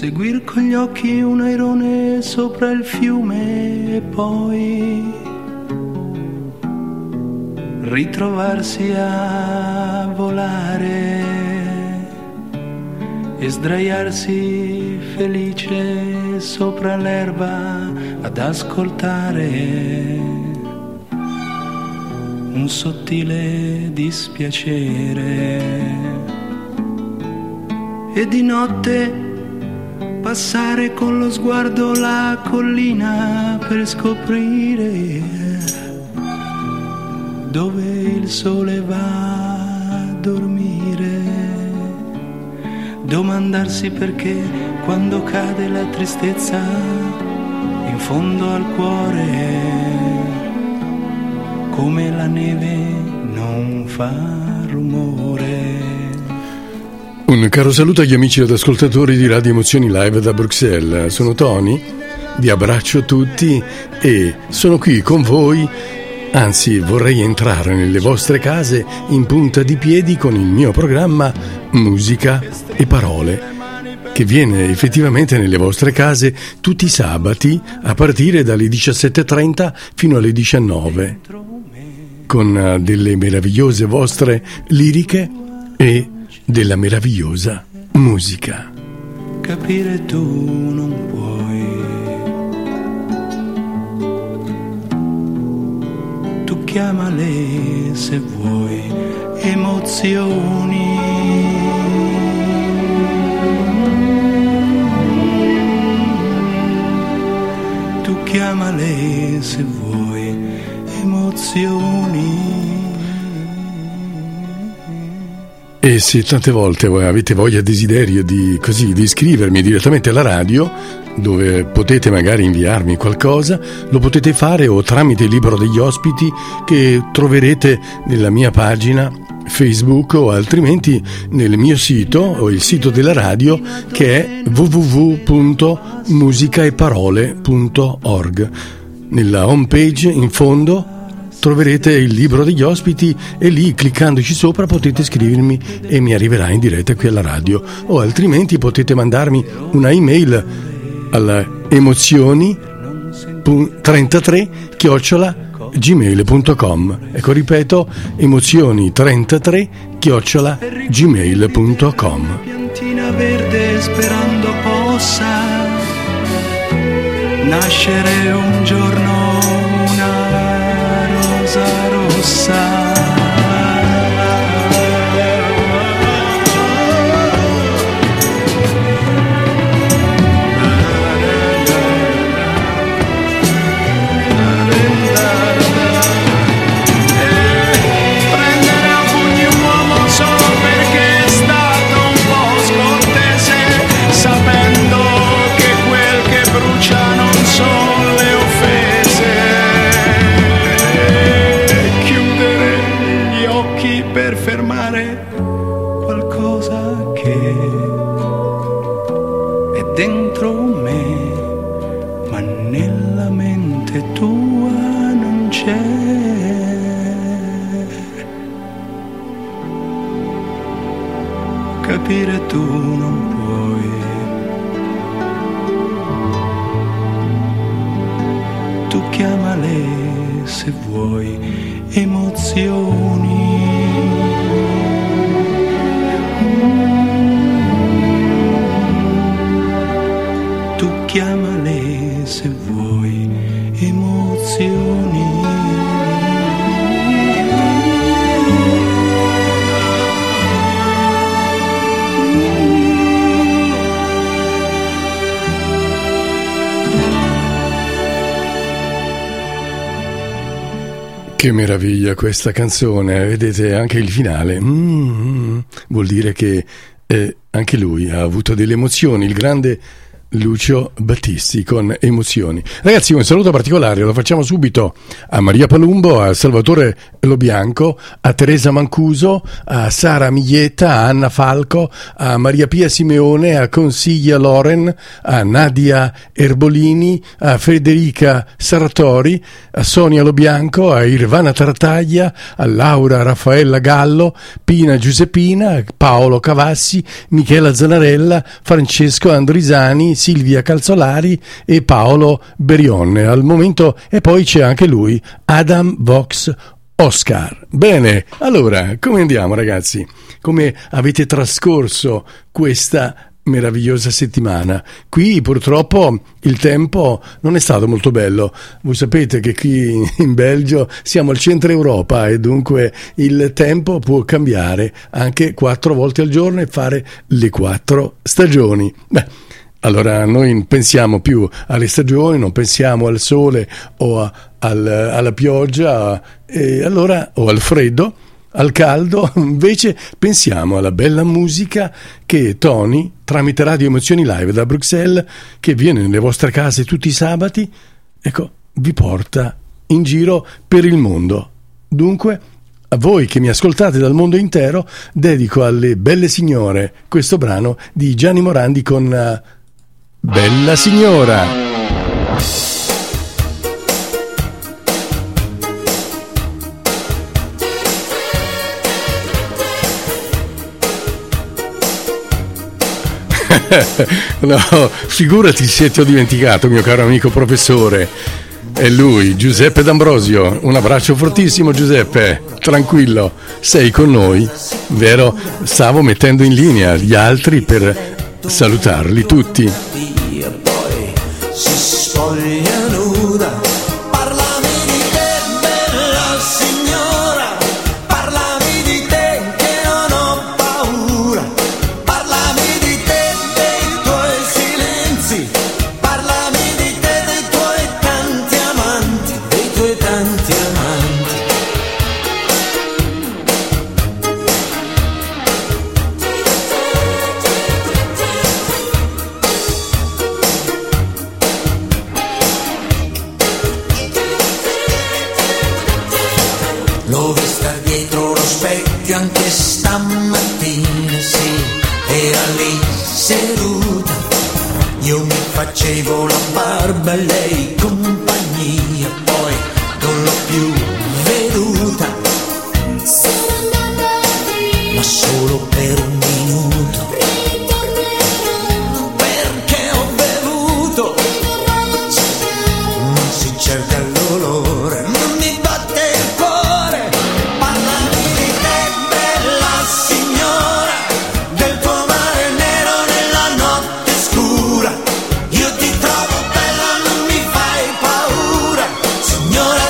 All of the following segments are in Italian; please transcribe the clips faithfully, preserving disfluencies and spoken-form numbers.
seguir con gli occhi un airone sopra il fiume e poi ritrovarsi a volare e sdraiarsi felice sopra l'erba ad ascoltare un sottile dispiacere. E di notte passare con lo sguardo la collina per scoprire dove il sole va a dormire. Domandarsi perché quando cade la tristezza in fondo al cuore, come la neve non fa rumore. Un caro saluto agli amici ed ascoltatori di Radio Emozioni Live da Bruxelles. Sono Tony, vi abbraccio tutti e sono qui con voi, anzi vorrei entrare nelle vostre case in punta di piedi con il mio programma Musica e Parole, che viene effettivamente nelle vostre case tutti i sabati a partire dalle diciassette e trenta fino alle diciannove, con delle meravigliose vostre liriche e della meravigliosa musica. Capire tu non puoi, tu chiamale se vuoi emozioni. Tu chiamale se vuoi emozioni. E se tante volte voi avete voglia, desiderio di così di iscrivermi direttamente alla radio, dove potete magari inviarmi qualcosa, lo potete fare o tramite il libro degli ospiti che troverete nella mia pagina Facebook o altrimenti nel mio sito o il sito della radio, che è w w w punto musicaeparole punto org. Nella home page in fondo troverete il libro degli ospiti e lì, cliccandoci sopra, potete scrivermi e mi arriverà in diretta qui alla radio, o altrimenti potete mandarmi una email alla emozioni trentatré chiocciola gmail punto com. Ecco, ripeto, emozioni trentatré chiocciola gmail punto com. Piantina verde sperando possa nascere un giorno una rosa rossa. Dentro me, ma nella mente tua non c'è. Capire tu non puoi. Tu chiamale se vuoi emozioni. Chiamale se vuoi emozioni. Che meraviglia questa canzone, vedete anche il finale. Mm, vuol dire che eh, anche lui ha avuto delle emozioni, il grande Lucio Battisti con Emozioni. Ragazzi, un saluto particolare lo facciamo subito a Maria Palumbo, a Salvatore Lobianco, a Teresa Mancuso, a Sara Miglietta, a Anna Falco, a Maria Pia Simeone, a Consiglia Loren, a Nadia Erbolini, a Federica Sartori, a Sonia Lobianco, a Irvana Tartaglia, a Laura Raffaella Gallo, Pina Giuseppina, Paolo Cavassi, Michela Zanarella, Francesco Andrisani, Silvia Calzolari e Paolo Berionne al momento, e poi c'è anche lui, Adam Vox Oscar. Bene, allora come andiamo ragazzi? Come avete trascorso questa meravigliosa settimana? Qui purtroppo il tempo non è stato molto bello. Voi sapete che qui in Belgio siamo al centro Europa e dunque il tempo può cambiare anche quattro volte al giorno e fare le quattro stagioni. Beh, allora noi pensiamo più alle stagioni, non pensiamo al sole o a, al, alla pioggia e allora, o al freddo, al caldo, invece pensiamo alla bella musica che Tony, tramite Radio Emozioni Live da Bruxelles, che viene nelle vostre case tutti i sabati, ecco, vi porta in giro per il mondo. Dunque, a voi che mi ascoltate dal mondo intero, dedico alle belle signore questo brano di Gianni Morandi con uh, Bella Signora. No, figurati se ti ho dimenticato, mio caro amico professore. È lui, Giuseppe D'Ambrosio. Un abbraccio fortissimo, Giuseppe. Tranquillo, sei con noi, vero? Stavo mettendo in linea gli altri per salutarli tutti. E poi si spoglia nuda. Parlami di te, bella signora. Parlami di te che non ho paura. Parlami di te, dei tuoi silenzi. Parlami di te, dei tuoi tanti amanti. Dei tuoi tanti amanti. L'ho vista dietro lo specchio anche stamattina, sì, era lì seduta. Io mi facevo la barba e lei compagnia, poi non l'ho più veduta. Ma solo per un minuto, perché ho bevuto. Non si cerca l'olore, non mi batte il cuore. Parlami di te, bella signora, del tuo mare nero nella notte scura. Io ti trovo bella, non mi fai paura. Signora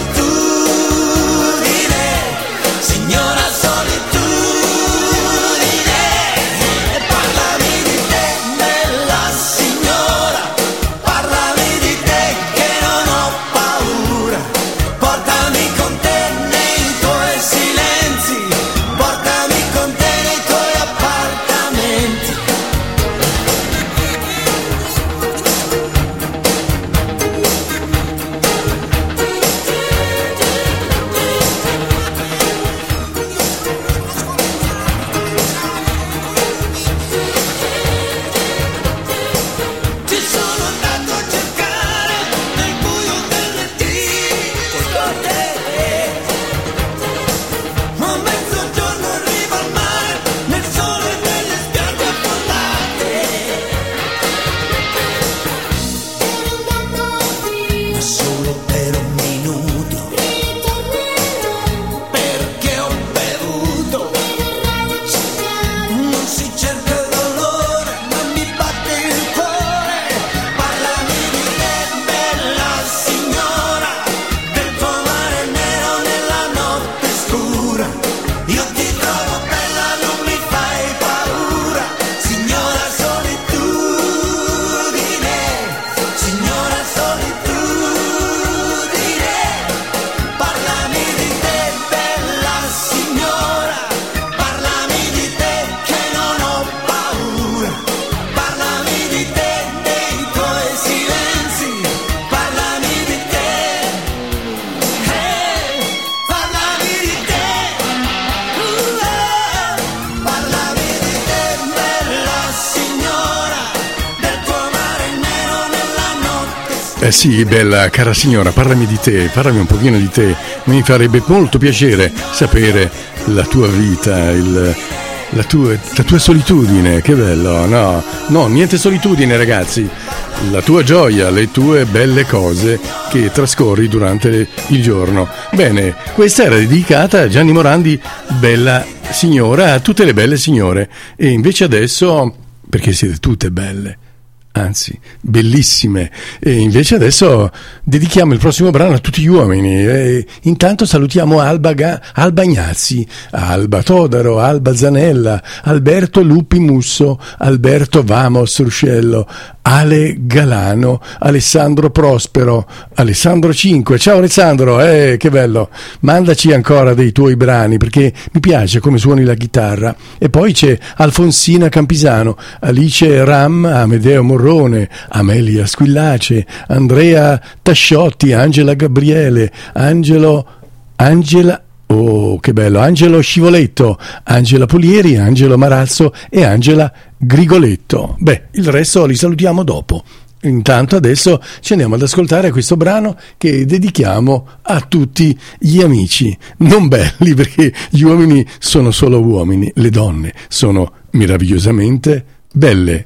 solitudine, signora solitudine. Eh sì, bella cara signora, parlami di te, parlami un pochino di te. Mi farebbe molto piacere sapere la tua vita, il, la, tua, la tua solitudine. Che bello, no? No, niente solitudine, ragazzi. La tua gioia, le tue belle cose che trascorri durante le, il giorno. Bene, questa era dedicata a Gianni Morandi, bella signora, a tutte le belle signore. E invece adesso, perché siete tutte belle, anzi bellissime, e invece adesso dedichiamo il prossimo brano a tutti gli uomini. E intanto salutiamo Alba, Ga- Alba Ignazzi, Alba Todaro, Alba Zanella, Alberto Lupi Musso, Alberto Vamos Ruscello, Ale Galano, Alessandro Prospero, Alessandro cinque. Ciao Alessandro, eh, che bello, mandaci ancora dei tuoi brani perché mi piace come suoni la chitarra. E poi c'è Alfonsina Campisano, Alice Ram, Amedeo Morrone, Amelia Squillace, Andrea Tasciotti, Angela Gabriele, Angelo Angela oh che bello, Angelo Scivoletto, Angela Polieri, Angelo Marazzo e Angela Grigoletto. Beh, il resto li salutiamo dopo. Intanto adesso ci andiamo ad ascoltare questo brano che dedichiamo a tutti gli amici non belli, perché gli uomini sono solo uomini, le donne sono meravigliosamente belle.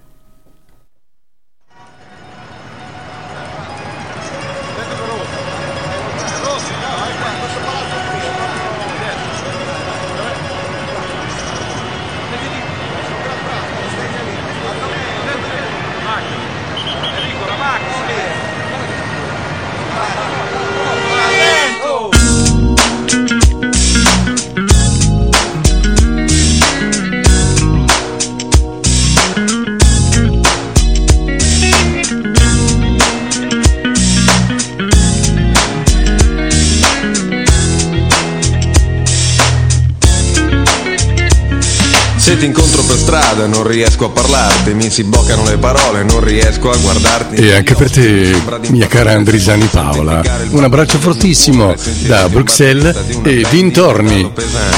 Se ti incontro per strada non riesco a parlarti, mi si bloccano le parole, non riesco a guardarti. E anche per te, mia cara Andrisani Paola, un abbraccio fortissimo da Bruxelles e dintorni.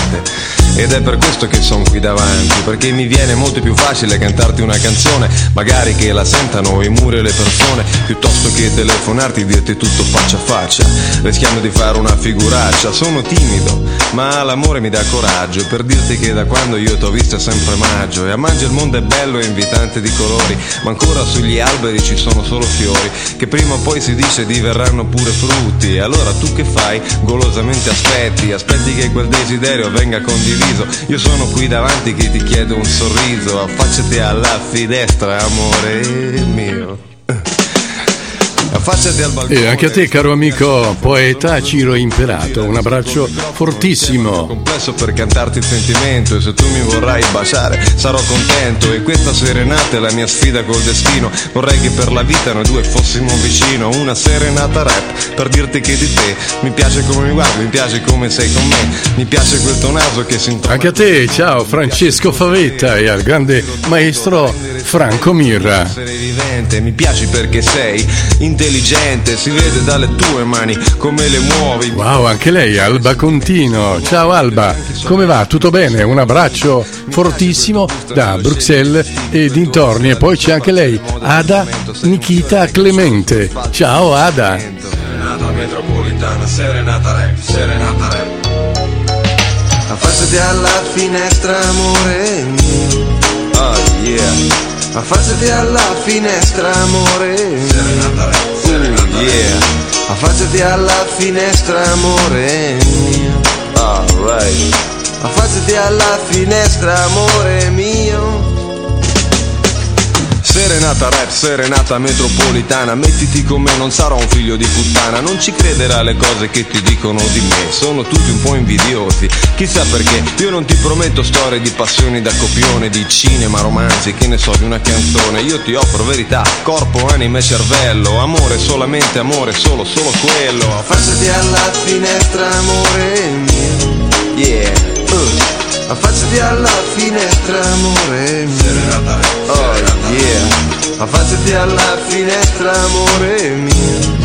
Ed è per questo che sono qui davanti, perché mi viene molto più facile cantarti una canzone, magari che la sentano i muri e le persone, piuttosto che telefonarti e dirti tutto faccia a faccia, rischiando di fare una figuraccia. Sono timido, ma l'amore mi dà coraggio, per dirti che da quando io t'ho visto è sempre maggio, e a maggio il mondo è bello e invitante di colori, ma ancora sugli alberi ci sono solo fiori, che prima o poi si dice diverranno pure frutti. E allora tu che fai? Golosamente aspetti, aspetti che quel desiderio venga condiviso. Io sono qui davanti che ti chiedo un sorriso, affacciati alla finestra, amore mio. Affacciati al balcone. E anche a te, caro amico poeta Ciro Imperato, un abbraccio fortissimo. Complesso per cantarti il sentimento, e se tu mi vorrai baciare sarò contento. E questa serenata è la mia sfida col destino, vorrei che per la vita noi due fossimo vicino. Una serenata rap per dirti che di te mi piace come mi guardi, mi piace come sei con me, mi piace quel tuo naso che si introna. Anche a te, ciao Francesco Favetta e al grande maestro Franco Mirra. Mi piaci perché sei intelligente, si vede dalle tue mani come le muovi. Wow, anche lei, Alba Contino. Ciao Alba, come va? Tutto bene? Un abbraccio fortissimo da Bruxelles e dintorni. E poi c'è anche lei, Ada Nikita Clemente. Ciao Ada. Serenata metropolitana, serenata rap, serenata rap. Affacciati alla finestra, amore mio. Oh yeah. Affacciati alla finestra, amore Serenata rap, serenata uh, yeah. Affacciati alla finestra, amore mio. Alright. Affacciati alla finestra, amore mio. Serenata rap, serenata metropolitana, mettiti con me, non sarò un figlio di puttana, non ci crederà alle cose che ti dicono di me, sono tutti un po' invidiosi, chissà perché, io non ti prometto storie di passioni da copione, di cinema, romanzi, che ne so, di una canzone, io ti offro verità, corpo, anima e cervello, amore, solamente amore, solo, solo quello. Affacciati alla finestra, amore mio. Yeah, uh. Affacciati alla finestra, amore mio. Serenata rap, oh yeah. Affacciati alla finestra, amore mio.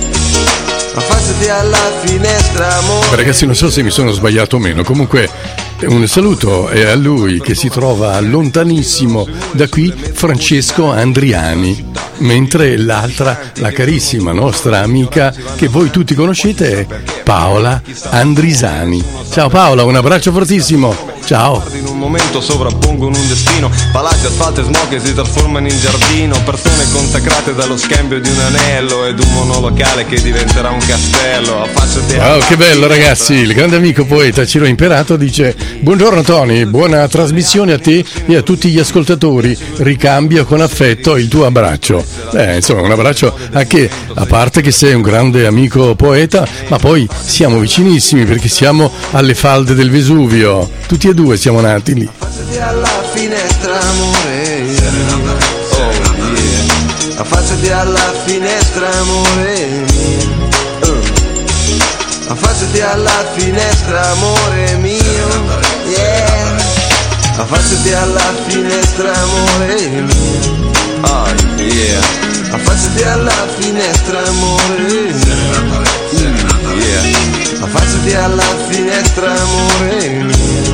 Affacciati alla finestra, amore. Ragazzi, non so se mi sono sbagliato o meno, comunque Un saluto è a lui che si trova lontanissimo da qui, Francesco Andriani, mentre l'altra, la carissima nostra amica che voi tutti conoscete, è Paola Andrisani. Ciao Paola, un abbraccio fortissimo. Ciao. In un momento sovrappongono un destino, palazzi, asfalto e smog che si trasformano in giardino, persone consacrate dallo scambio di un anello ed un monolocale che diventerà un castello. Affacciati. Wow, che bello ragazzi, il grande amico poeta Ciro Imperato dice: buongiorno Tony, buona trasmissione a te e a tutti gli ascoltatori, ricambio con affetto il tuo abbraccio. Eh, insomma, un abbraccio a che, a parte che sei un grande amico poeta, ma poi siamo vicinissimi perché siamo alle falde del Vesuvio, tutti e due siamo nati lì. Affacciati alla finestra amore, oh yeah. Affacciati alla finestra amore mio, uh. Affacciati alla finestra amore mio, yeah. Affacciati alla finestra amore mio, oh yeah. Affacciati alla finestra amore mio, yeah. Affacciati alla finestra amore mio.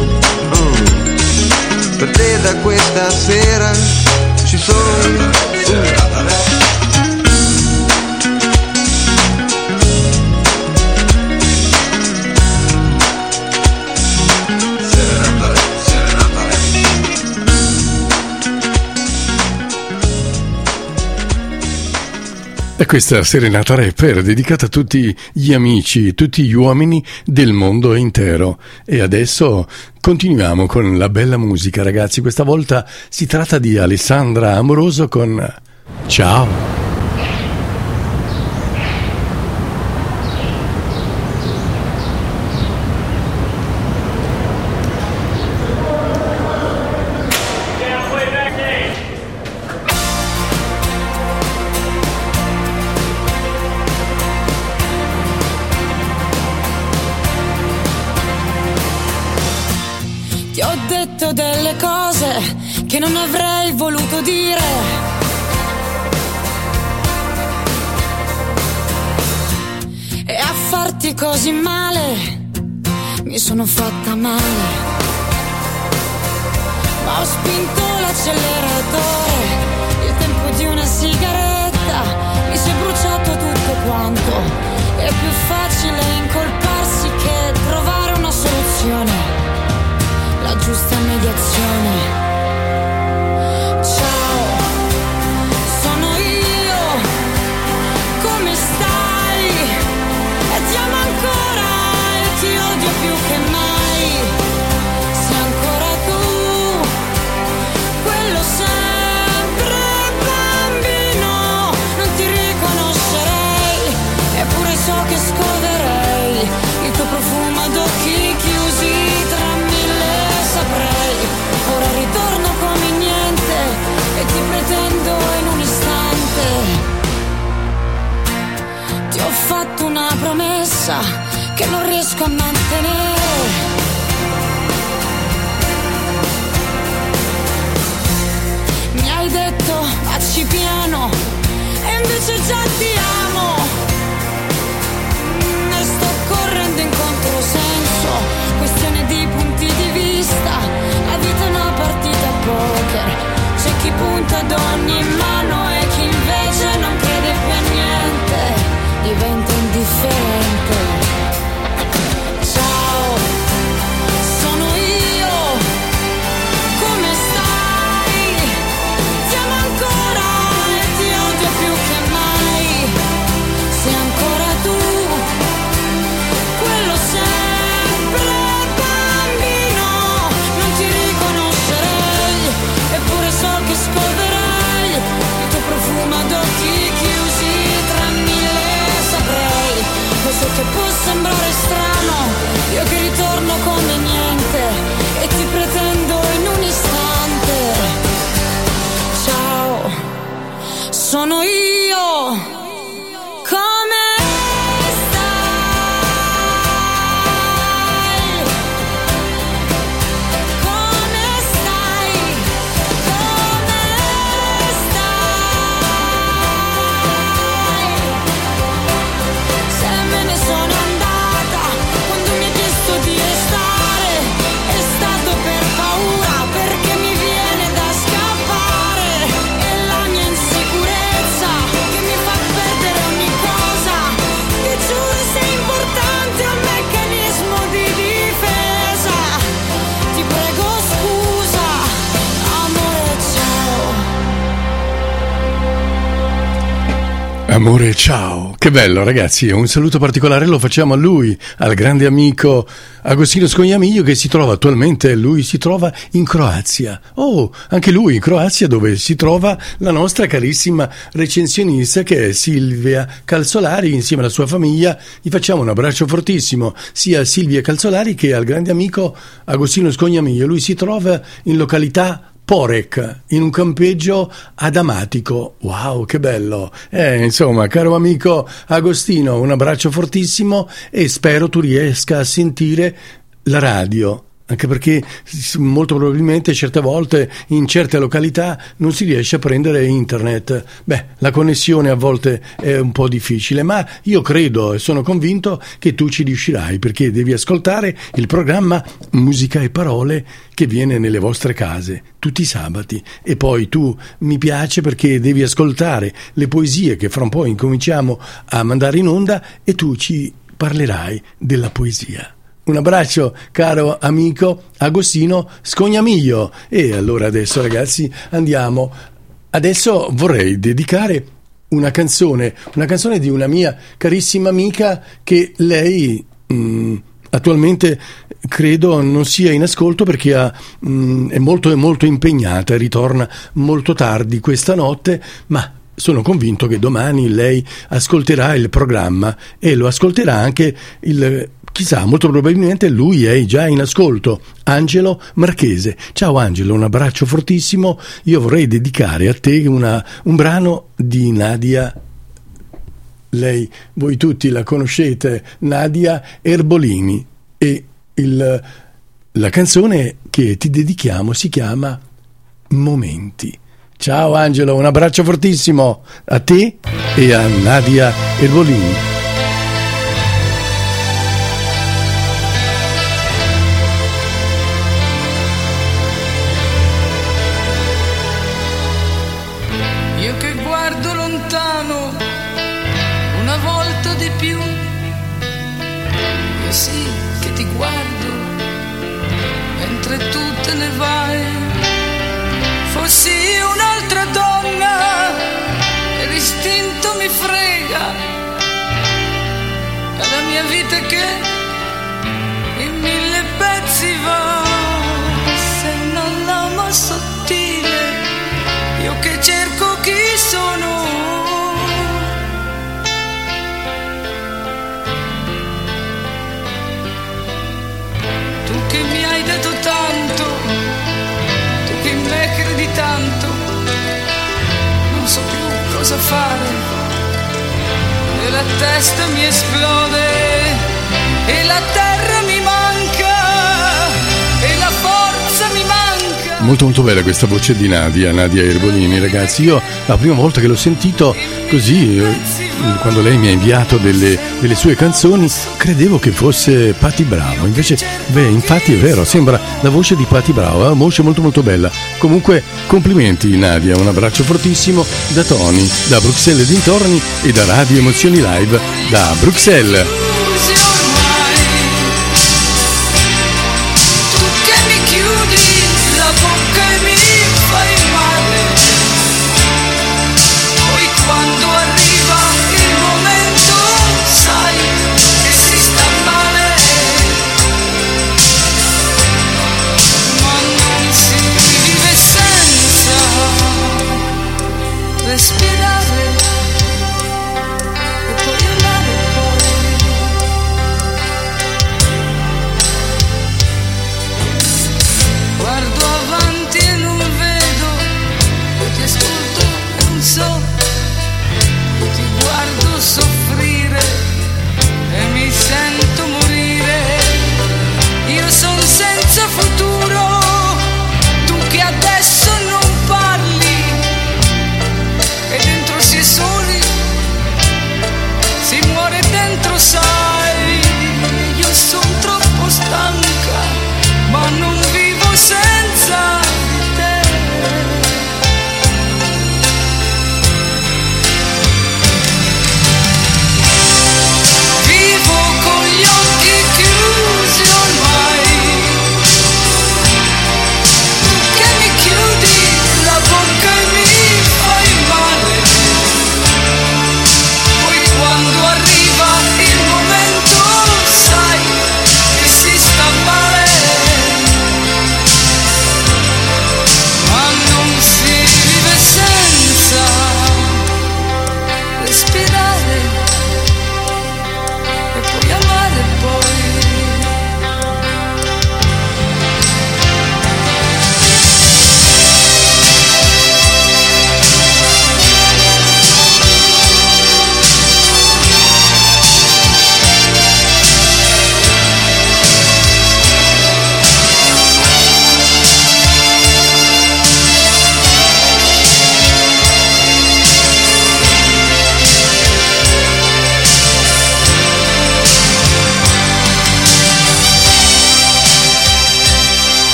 Per te da questa sera ci sono io. E questa serenata rapper dedicata a tutti gli amici, tutti gli uomini del mondo intero. E adesso continuiamo con la bella musica, ragazzi. Questa volta si tratta di Alessandra Amoroso con Ciao. Delle cose che non avrei voluto dire, e a farti così male mi sono fatta male, ma ho spinto l'acceleratore, il tempo di una sigaretta, mi si è bruciato tutto quanto, è più facile incolparsi che trovare una soluzione, la giusta mediazione. Ciao, sono io, come stai? E ti amo ancora e ti odio più che mai. Sei ancora tu, quello sempre bambino, non ti riconoscerei, eppure so che scorderei il tuo profumo ad occhi chiusi tra ora ritorno come niente e ti pretendo in un istante. Ti ho fatto una promessa che non riesco a mantenere. Mi hai detto vacci piano e invece già ti amo. Ne sto correndo in controsenso, questione di punti di vista. La vita è una partita a poker, c'è chi punta ad ogni mano e chi invece non crede più a niente, diventa indifferente. Ciao, sono io, come stai? Ti amo ancora e ti odio più che mai. Amore, ciao, che bello ragazzi, un saluto particolare lo facciamo a lui, al grande amico Agostino Scognamiglio che si trova attualmente, lui si trova in Croazia, oh, anche lui in Croazia dove si trova la nostra carissima recensionista che è Silvia Calzolari insieme alla sua famiglia, gli facciamo un abbraccio fortissimo sia a Silvia Calzolari che al grande amico Agostino Scognamiglio, lui si trova in località Porek, in un campeggio ad Amatico. Wow, che bello! Eh, insomma, caro amico Agostino, un abbraccio fortissimo e spero tu riesca a sentire la radio. Anche perché molto probabilmente certe volte in certe località non si riesce a prendere internet. Beh, la connessione a volte è un po' difficile, ma io credo e sono convinto che tu ci riuscirai perché devi ascoltare il programma Musica e Parole che viene nelle vostre case tutti i sabati e poi tu mi piace perché devi ascoltare le poesie che fra un po' incominciamo a mandare in onda e tu ci parlerai della poesia. Un abbraccio caro amico Agostino Scognamiglio e allora adesso ragazzi andiamo, adesso vorrei dedicare una canzone, una canzone di una mia carissima amica che lei mh, attualmente credo non sia in ascolto perché ha, mh, è molto, è molto impegnata, ritorna molto tardi questa notte, ma sono convinto che domani lei ascolterà il programma e lo ascolterà anche il... Chissà, molto probabilmente lui è già in ascolto, Angelo Marchese. Ciao Angelo, un abbraccio fortissimo. Io vorrei dedicare a te una, un brano di Nadia, lei, voi tutti la conoscete, Nadia Erbolini, e il, la canzone che ti dedichiamo si chiama Momenti. Ciao Angelo, un abbraccio fortissimo a te e a Nadia Erbolini. Cosa fare e la testa mi esplode e la terra mi manca e la forza mi manca. Molto molto bella questa voce di Nadia, Nadia Erbolini ragazzi, io la prima volta che l'ho sentito così quando lei mi ha inviato delle, delle sue canzoni credevo che fosse Patti Bravo, invece beh infatti è vero, sembra la voce di Patti Bravo, una voce molto molto bella. Comunque complimenti Nadia, un abbraccio fortissimo da Tony, da Bruxelles e dintorni e da Radio Emozioni Live da Bruxelles. Respirare e poi amare poi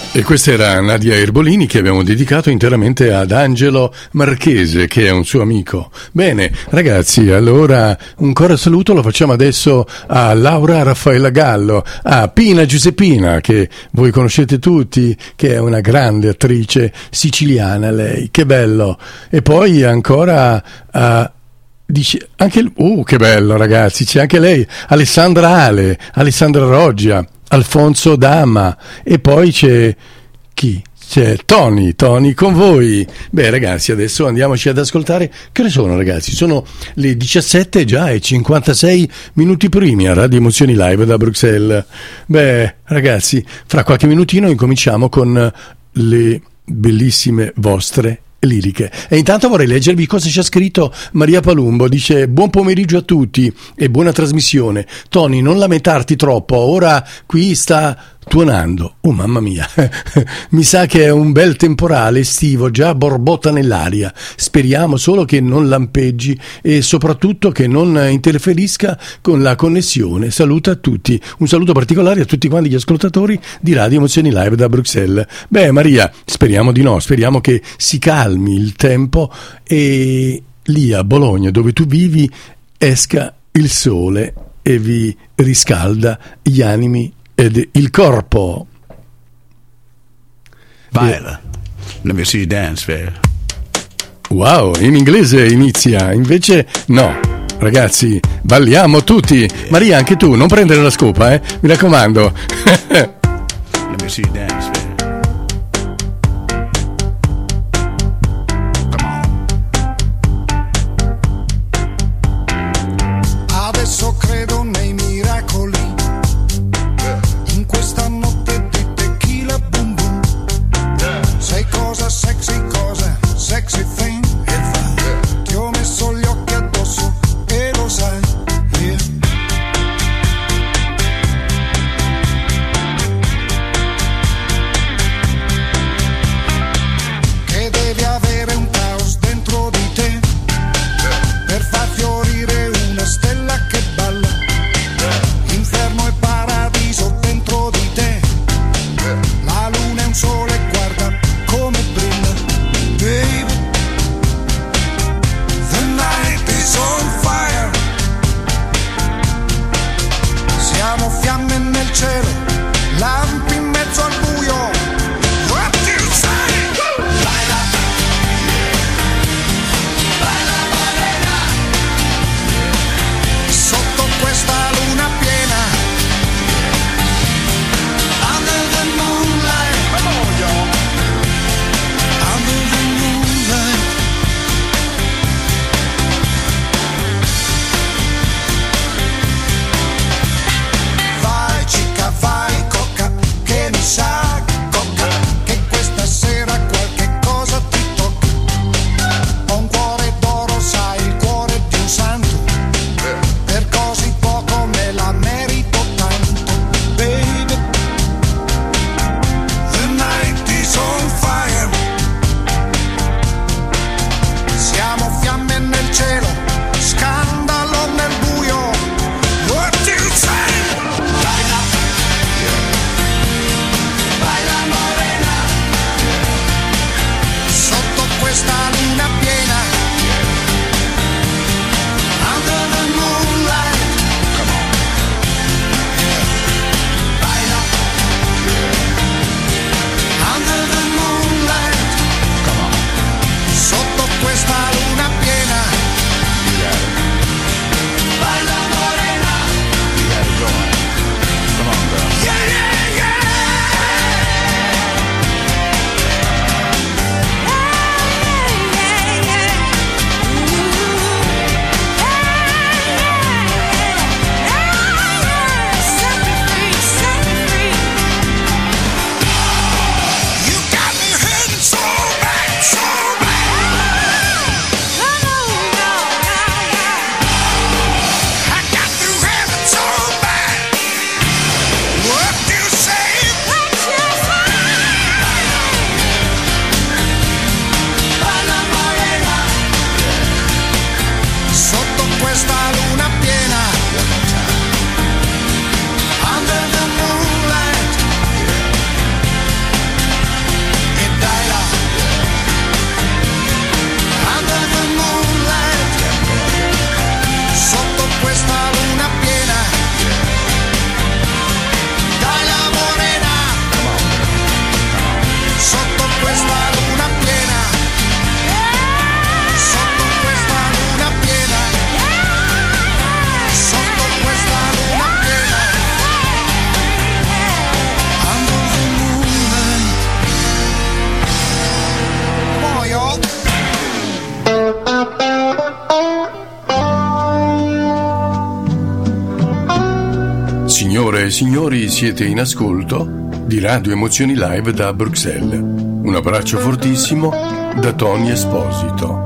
E questa era Nadia Erbolini, che abbiamo dedicato interamente ad Angelo Marchese, che è un suo amico. Bene, ragazzi, allora un coro saluto lo facciamo adesso a Laura Raffaella Gallo, a Pina Giuseppina, che voi conoscete tutti, che è una grande attrice siciliana lei, che bello. E poi ancora a... Dice anche, uh, che bello ragazzi, c'è anche lei, Alessandra Ale, Alessandra Roggia, Alfonso Dama, e poi c'è chi? C'è Tony, Tony con voi. Beh ragazzi, adesso andiamoci ad ascoltare. Che ore sono ragazzi? Sono le diciassette già e cinquantasei minuti primi a Radio Emozioni Live da Bruxelles. Beh ragazzi, fra qualche minutino incominciamo con le bellissime vostre liriche. E intanto vorrei leggervi cosa ci ha scritto Maria Palumbo. Dice: buon pomeriggio a tutti e buona trasmissione. Tony, non lamentarti troppo, ora qui sta tuonando. Oh mamma mia, mi sa che è un bel temporale estivo, già borbotta nell'aria. Speriamo solo che non lampeggi e soprattutto che non interferisca con la connessione. Saluta a tutti, un saluto particolare a tutti quanti gli ascoltatori di Radio Emozioni Live da Bruxelles. Beh Maria, speriamo di no, speriamo che si calmi il tempo e lì a Bologna, dove tu vivi, esca il sole e vi riscalda gli animi ed il corpo. Baila. Let me see you dance, baby. Wow, in inglese inizia, invece no. Ragazzi, balliamo tutti. Maria, anche tu, non prendere la scopa, eh? Mi raccomando. Let me see you dance, baby. Adesso credo nei miracoli, in questa notte di tequila boom boom. Sei cosa sexy, cosa sexy thing. Ti ho messo gli occhi addosso e lo sai, yeah. Che devi avere un caos dentro di te per far fiorire una stella che balla. Inferno e paradiso dentro di te. La luna è un sole, guarda come brilla, baby. The night is on fire. Siamo fiamme nel cielo, lampi in mezzo al buio. What do you say? Baila, baila, balena. Sotto questa luna piena, under the moonlight, under the moonlight. Vai chica, vai. Signore e signori, siete in ascolto di Radio Emozioni Live da Bruxelles. Un abbraccio fortissimo da Tony Esposito.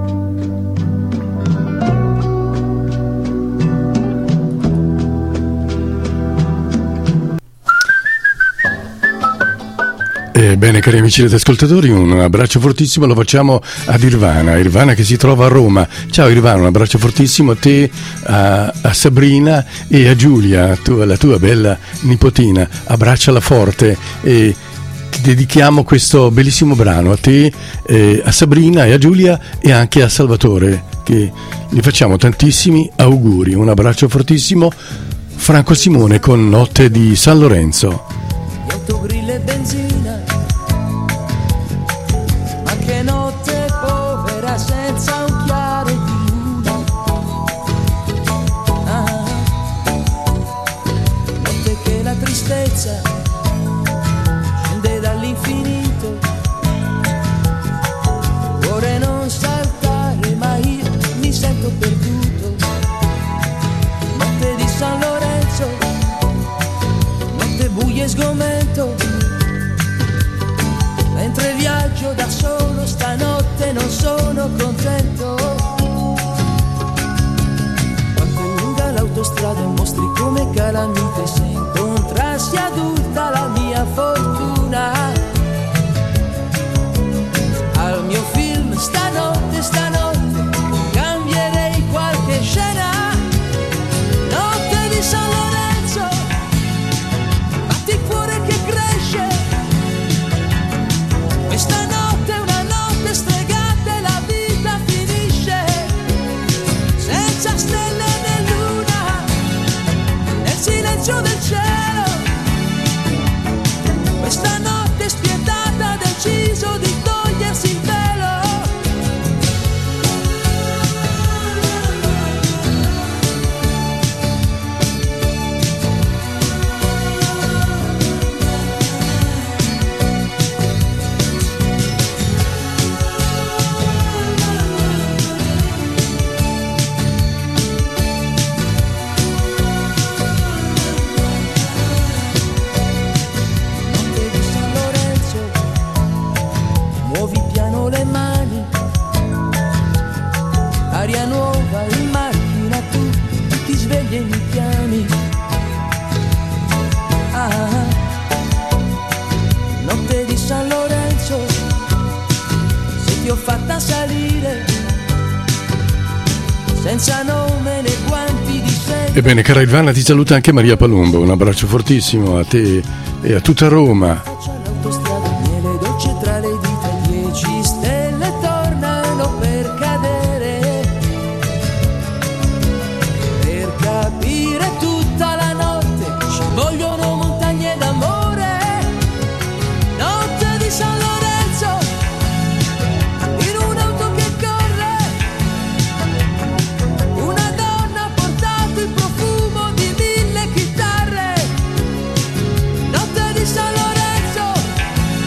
Bene, cari amici ed ascoltatori, un abbraccio fortissimo lo facciamo ad Irvana, Irvana che si trova a Roma. Ciao Irvana, un abbraccio fortissimo a te, a, a Sabrina e a Giulia, tu, la tua bella nipotina. Abbracciala forte e ti dedichiamo questo bellissimo brano a te, eh, a Sabrina e a Giulia e anche a Salvatore, che gli facciamo tantissimi auguri. Un abbraccio fortissimo. Franco Simone con Notte di San Lorenzo. Autogrill e benzina, ma che notte povera senza un chiaro di luna. Ah, notte che la tristezza scende dall'infinito. Vorrei non saltare ma io mi sento perduto. Notte di San Lorenzo, notte buia e sgomento, mentre viaggio da solo stanotte non sono contento. Quanto è lunga l'autostrada e mostri come calamite, se incontrassi adulta la mia fortuna. Al mio film stanotte, stanotte cambierei qualche scena. Notte di San Lorenzo, batti cuore che cresce. Questa notte è una notte stregata e la vita finisce senza stelle né luna, nel silenzio del cielo. Questa notte spietata ha deciso di togliersi il velo. Aria nuova in macchina, tu ti svegli e mi chiami. Ah, notte di San Lorenzo, se ti ho fatta salire senza nome né guanti di seta. Ebbene, cara Ivana, ti saluta anche Maria Palumbo. Un abbraccio fortissimo a te e a tutta Roma. L'autostrada, miele dolce tra le dita, dieci stelle tornano per cadere, per capire tutta la notte ci vogliono montagne d'amore. Notte di San Lorenzo, in un'auto che corre, una donna ha portato il profumo di mille chitarre. Notte di San Lorenzo,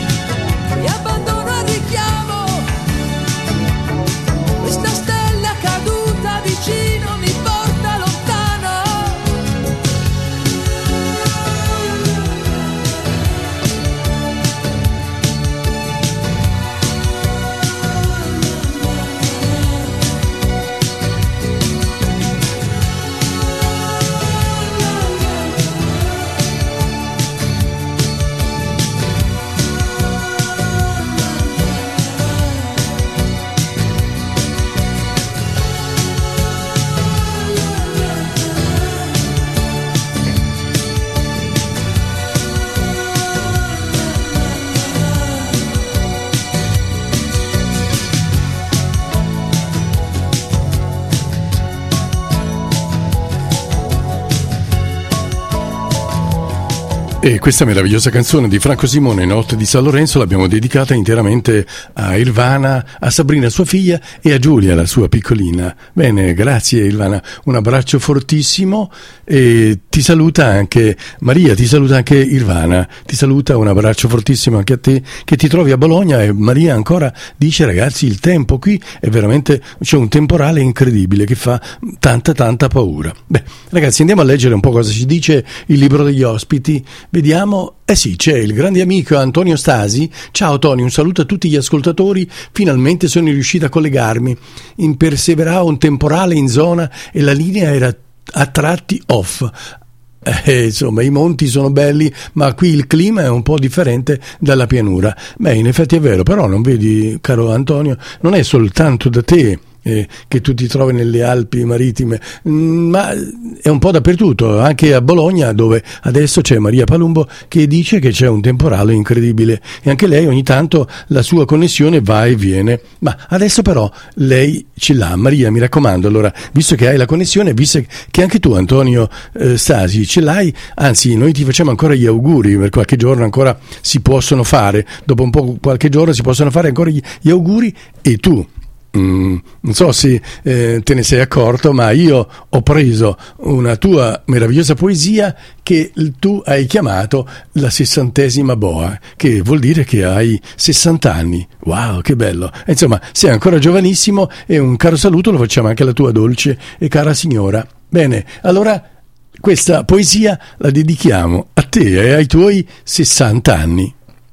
E questa meravigliosa canzone di Franco Simone, Notte di San Lorenzo, l'abbiamo dedicata interamente a Irvana, a Sabrina sua figlia e a Giulia la sua piccolina. Bene, grazie Irvana, un abbraccio fortissimo e ti saluta anche Maria, ti saluta anche Irvana, ti saluta, un abbraccio fortissimo anche a te che ti trovi a Bologna. E Maria ancora dice: ragazzi, il tempo qui è veramente, c'è un temporale incredibile che fa tanta tanta paura. Beh ragazzi, andiamo a leggere un po' cosa ci dice il libro degli ospiti. Vediamo, eh sì, c'è il grande amico Antonio Stasi. Ciao Tony, un saluto a tutti gli ascoltatori, finalmente sono riuscito a collegarmi. Imperseverava un temporale in zona e la linea era a tratti off. Eh, insomma, i monti sono belli, ma qui il clima è un po' differente dalla pianura. Beh, in effetti è vero, però non vedi, caro Antonio, non è soltanto da te Eh, che tu ti trovi nelle Alpi marittime, mm, ma è un po' dappertutto, anche a Bologna, dove adesso c'è Maria Palumbo che dice che c'è un temporale incredibile e anche lei ogni tanto la sua connessione va e viene, ma adesso però lei ce l'ha. Maria, mi raccomando, allora, visto che hai la connessione, visto che anche tu Antonio eh, Stasi ce l'hai, anzi noi ti facciamo ancora gli auguri, per qualche giorno ancora si possono fare, dopo un po' qualche giorno si possono fare ancora gli, gli auguri. E tu, Mm, non so se eh, te ne sei accorto, ma io ho preso una tua meravigliosa poesia che tu hai chiamato la sessantesima boa, che vuol dire che hai sessanta anni. Wow, che bello! Insomma, sei ancora giovanissimo e un caro saluto lo facciamo anche alla tua dolce e cara signora. Bene, allora questa poesia la dedichiamo a te e ai tuoi sessanta anni.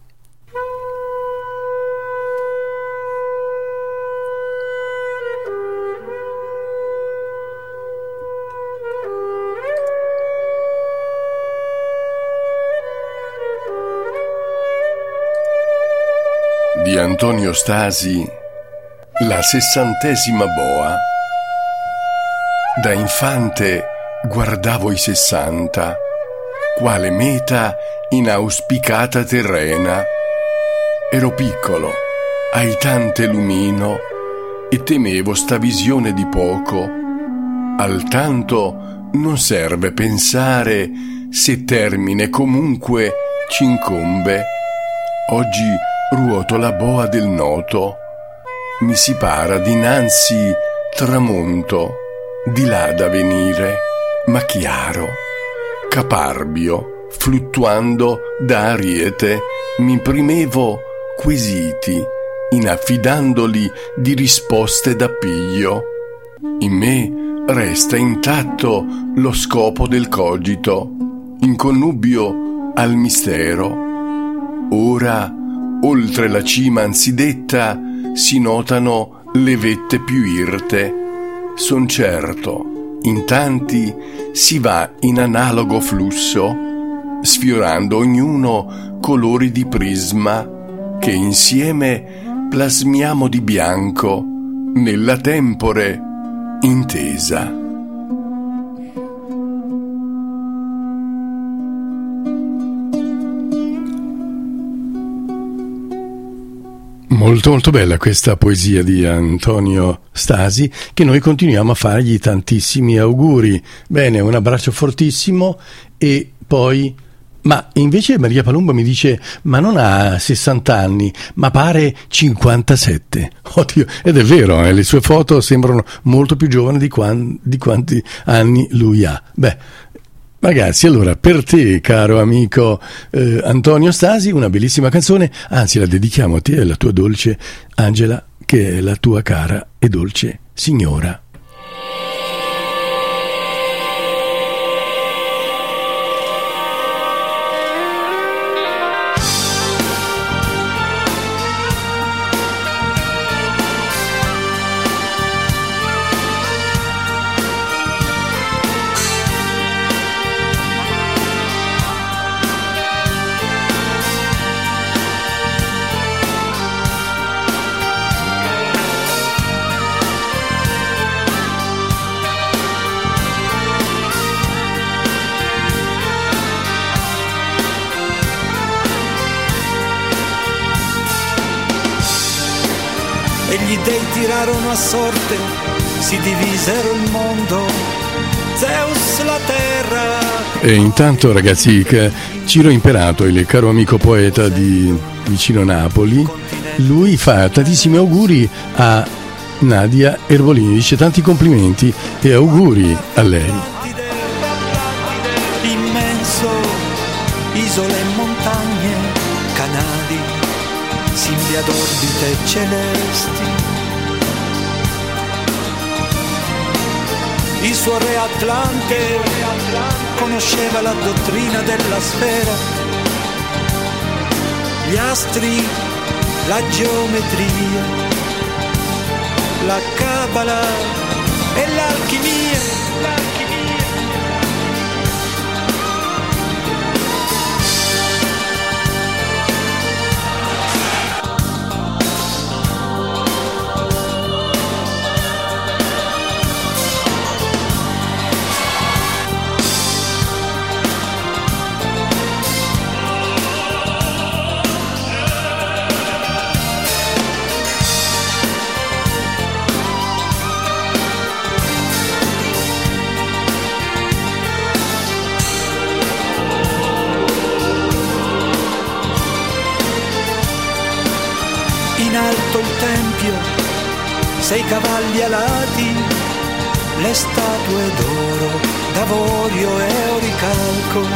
Di Antonio Stasi, la sessantesima boa. Da infante guardavo i sessanta, quale meta inauspicata terrena. Ero piccolo, aitante lumino, e temevo sta visione di poco. Al tanto non serve pensare se termine comunque c'incombe. Oggi ruoto la boa del noto, mi si para dinanzi tramonto, di là da venire, ma chiaro, caparbio, fluttuando da ariete, mi imprimevo quesiti, inaffidandoli di risposte d'appiglio. In me resta intatto lo scopo del cogito, in connubio al mistero. Ora, oltre la cima anzidetta, si notano le vette più irte. Son certo, in tanti si va in analogo flusso, sfiorando ognuno colori di prisma, che insieme plasmiamo di bianco nella tempore intesa. Molto molto bella questa poesia di Antonio Stasi, che noi continuiamo a fargli tantissimi auguri. Bene, un abbraccio fortissimo. E poi, ma invece Maria Palumbo mi dice: ma non ha sessanta anni, ma pare cinquantasette. Oddio, ed è vero, eh, le sue foto sembrano molto più giovani di, quan- di quanti anni lui ha. Beh, ragazzi, allora per te, caro amico eh, Antonio Stasi, una bellissima canzone, anzi la dedichiamo a te e alla tua dolce Angela, che è la tua cara e dolce signora. E gli dei tirarono a sorte, si divisero il mondo Zeus la terra. E intanto, ragazzi, Ciro Imperato, il caro amico poeta di vicino Napoli, lui fa tantissimi auguri a Nadia Erbolini, dice tanti complimenti e auguri a lei. Immenso, isole e montagne, canali, simili ad orbite celesti. Il suo re Atlante conosceva la dottrina della sfera, gli astri, la geometria, la cabala e l'alchimia. In alto il tempio, sei cavalli alati, le statue d'oro, d'avorio e oricalco.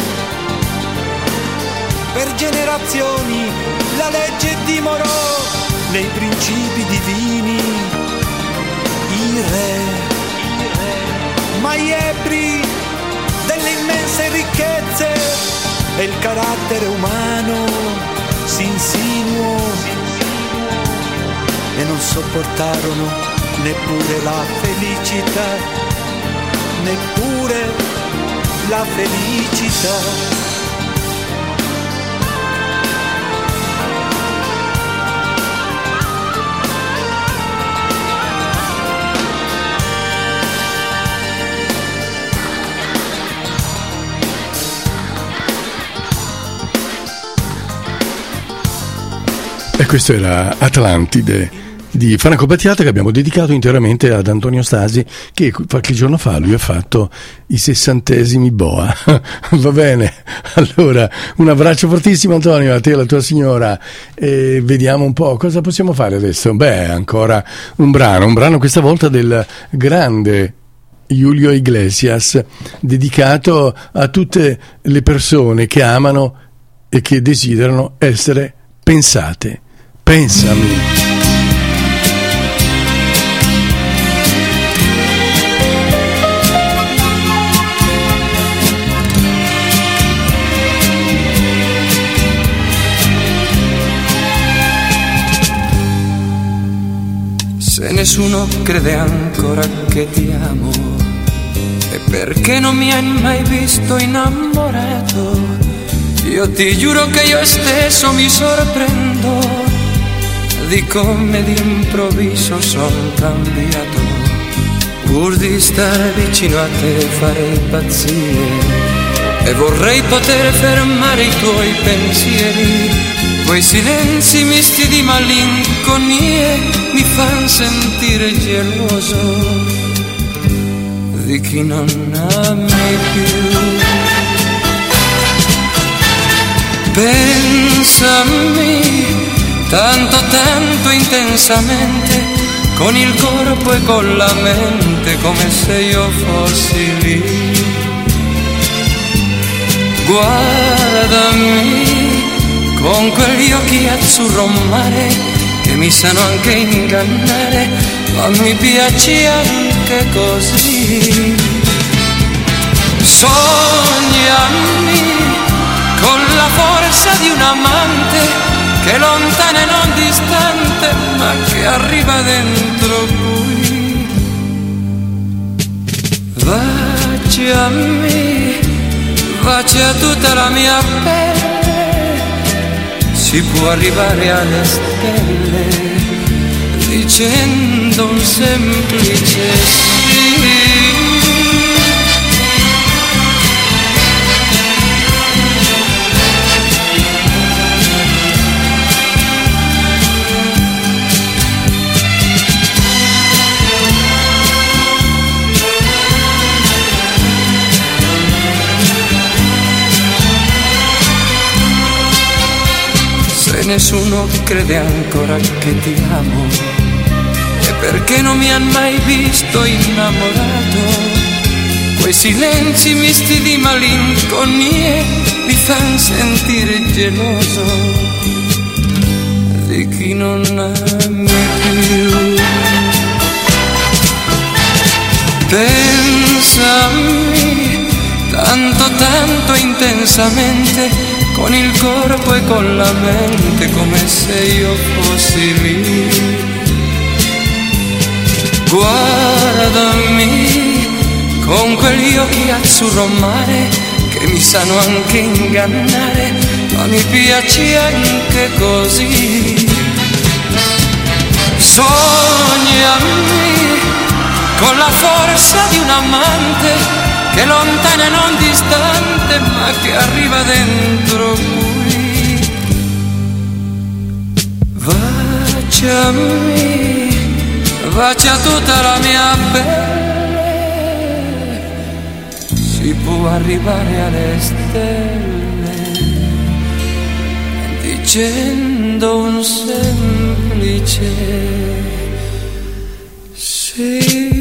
Per generazioni la legge dimorò nei principi divini. I re, ma gli ebbri delle immense ricchezze e il carattere umano si insinuò e non sopportarono neppure la felicità, neppure la felicità. E questo era Atlantide di Franco Battiato, che abbiamo dedicato interamente ad Antonio Stasi, che qualche giorno fa lui ha fatto i sessantesimi Boa. Va bene, allora un abbraccio fortissimo Antonio, a te e alla tua signora, e vediamo un po' cosa possiamo fare adesso. Beh, ancora un brano, un brano questa volta del grande Julio Iglesias, dedicato a tutte le persone che amano e che desiderano essere pensate. Pensami. Se nessuno crede ancora che ti amo, è perché non mi hai mai visto innamorato. Io ti giuro che io stesso mi sorprendo di come d'improvviso sono cambiato. Pur di stare vicino a te farei pazzie e vorrei poter fermare i tuoi pensieri. Quei silenzi misti di malinconie mi fan sentire geloso di chi non ami più. Pensami tanto tanto intensamente, con il corpo e con la mente, come se io fossi lì. Guardami con quegli occhi azzurro mare che mi sanno anche ingannare, ma mi piaci anche così. Sognami con la forza di un amante che è lontana e non distante, ma che arriva dentro qui. Baciami, bacia tutta la mia pelle, si può arrivare alle stelle dicendo un semplice sì. nessuno crede ancora che ti amo, e perché non mi han mai visto innamorato. Quei silenzi misti di malinconie mi fan sentire geloso di chi non ami più. Pensami tanto tanto intensamente, con il corpo e con la mente, come se io fossi lì. Guardami con quegli occhi azzurro mare che mi sanno anche ingannare, ma mi piaci anche così. Sognami con la forza di un amante che lontana e non distante, ma che arriva dentro qui. Baciami, bacia tutta la mia pelle, si può arrivare alle stelle dicendo un semplice sì.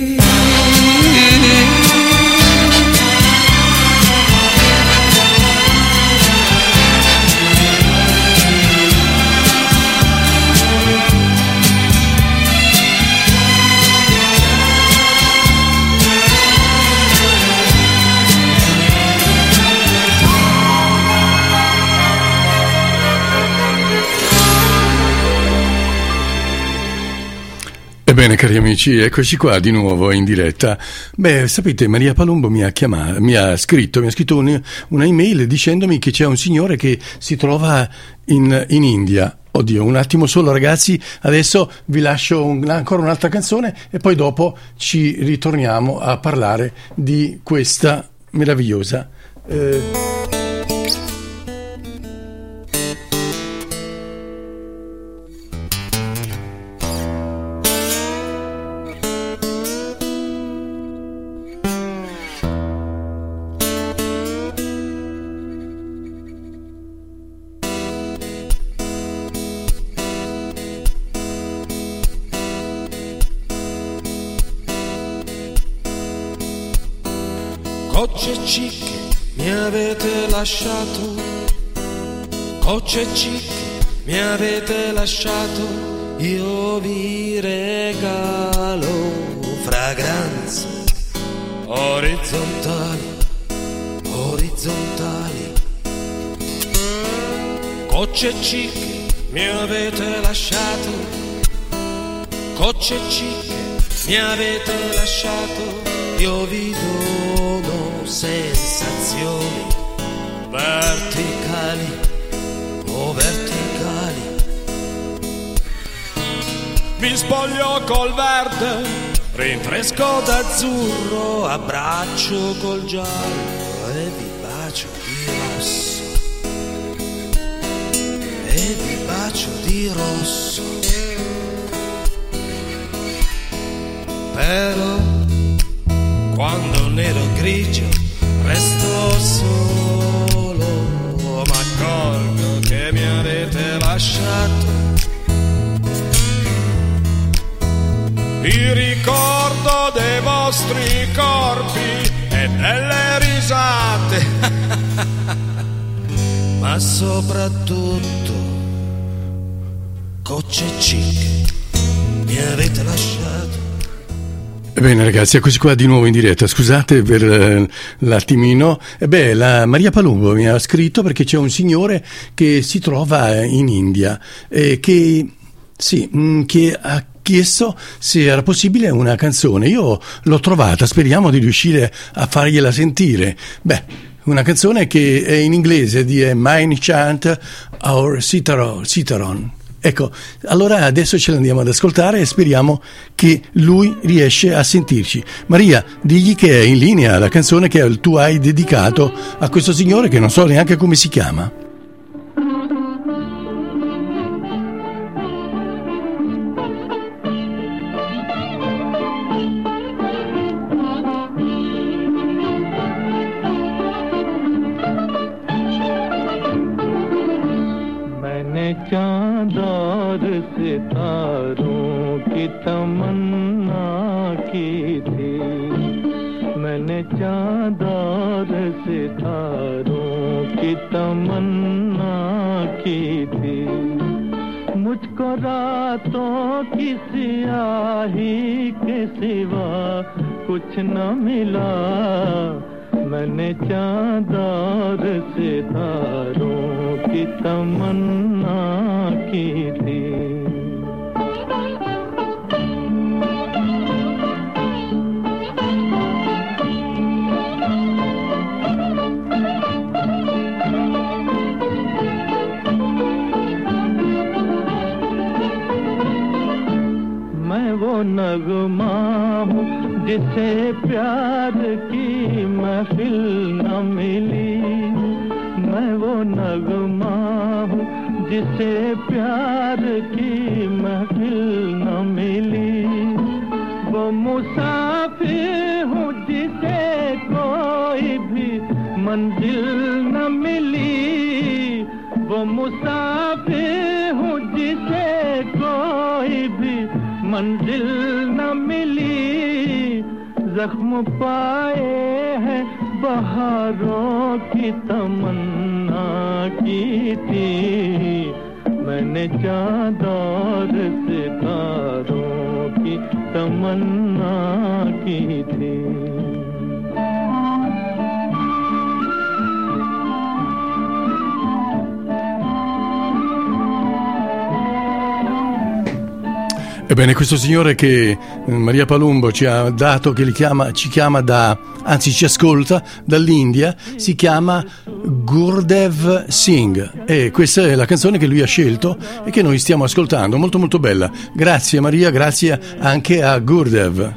Ebbene, cari amici, eccoci qua di nuovo in diretta. Beh, sapete, Maria Palumbo mi ha chiamato, mi ha scritto, mi ha scritto un, una email dicendomi che c'è un signore che si trova in, in India. Oddio, un attimo solo ragazzi, adesso vi lascio un, ancora un'altra canzone e poi dopo ci ritorniamo a parlare di questa meravigliosa eh, Gocce cicche mi avete lasciato, gocce cicche mi avete lasciato, io vi regalo fragranze orizzontali, orizzontali. Gocce cicche mi avete lasciato, gocce cicche mi avete lasciato, io vi dono sensazioni verticali, o verticali. Mi spoglio col verde, rinfresco d'azzurro, abbraccio col giallo e vi bacio di rosso, e vi bacio di rosso. Però quando nero grigio resto solo, m'accorgo che mi avete lasciato il ricordo dei vostri corpi e delle risate, ma soprattutto gocce cicche mi avete lasciato. Bene ragazzi, eccoci qua di nuovo in diretta, scusate per eh, l'attimino. E beh, la Maria Palumbo mi ha scritto perché c'è un signore che si trova in India e che, sì, mh, che ha chiesto se era possibile una canzone. Io l'ho trovata, speriamo di riuscire a fargliela sentire. Beh, una canzone che è in inglese di Mine Chant Our Citaron. Ecco, allora adesso ce l'andiamo ad ascoltare e speriamo che lui riesce a sentirci. Maria, digli che è in linea la canzone che tu hai dedicato a questo signore che non so neanche come si chiama. मैंने क्या की तमन्ना की थी। मुझको रातों की सियाही के सिवा कुछ न मिला, मैंने चांद और सितारों की तमन्ना की थी। मैं वो नगमा हूँ जिसे प्यार की महफिल न मिली, मैं वो नगमा हूँ जिसे प्यार की महफिल न मिली। वो मुसाफिर हूँ जिसे कोई भी मंजिल न मिली, वो मुसाफिर हूँ जिसे कोई भी मंजिल न मिली। जख्म पाए हैं बहारों की तमन्ना की थी, मैंने चांद और सितारों की तमन्ना की थी। Ebbene, questo signore che Maria Palumbo ci ha dato, che li chiama, ci chiama da, anzi ci ascolta dall'India, si chiama Gurdev Singh, e questa è la canzone che lui ha scelto e che noi stiamo ascoltando, molto molto bella. Grazie Maria, grazie anche a Gurdev.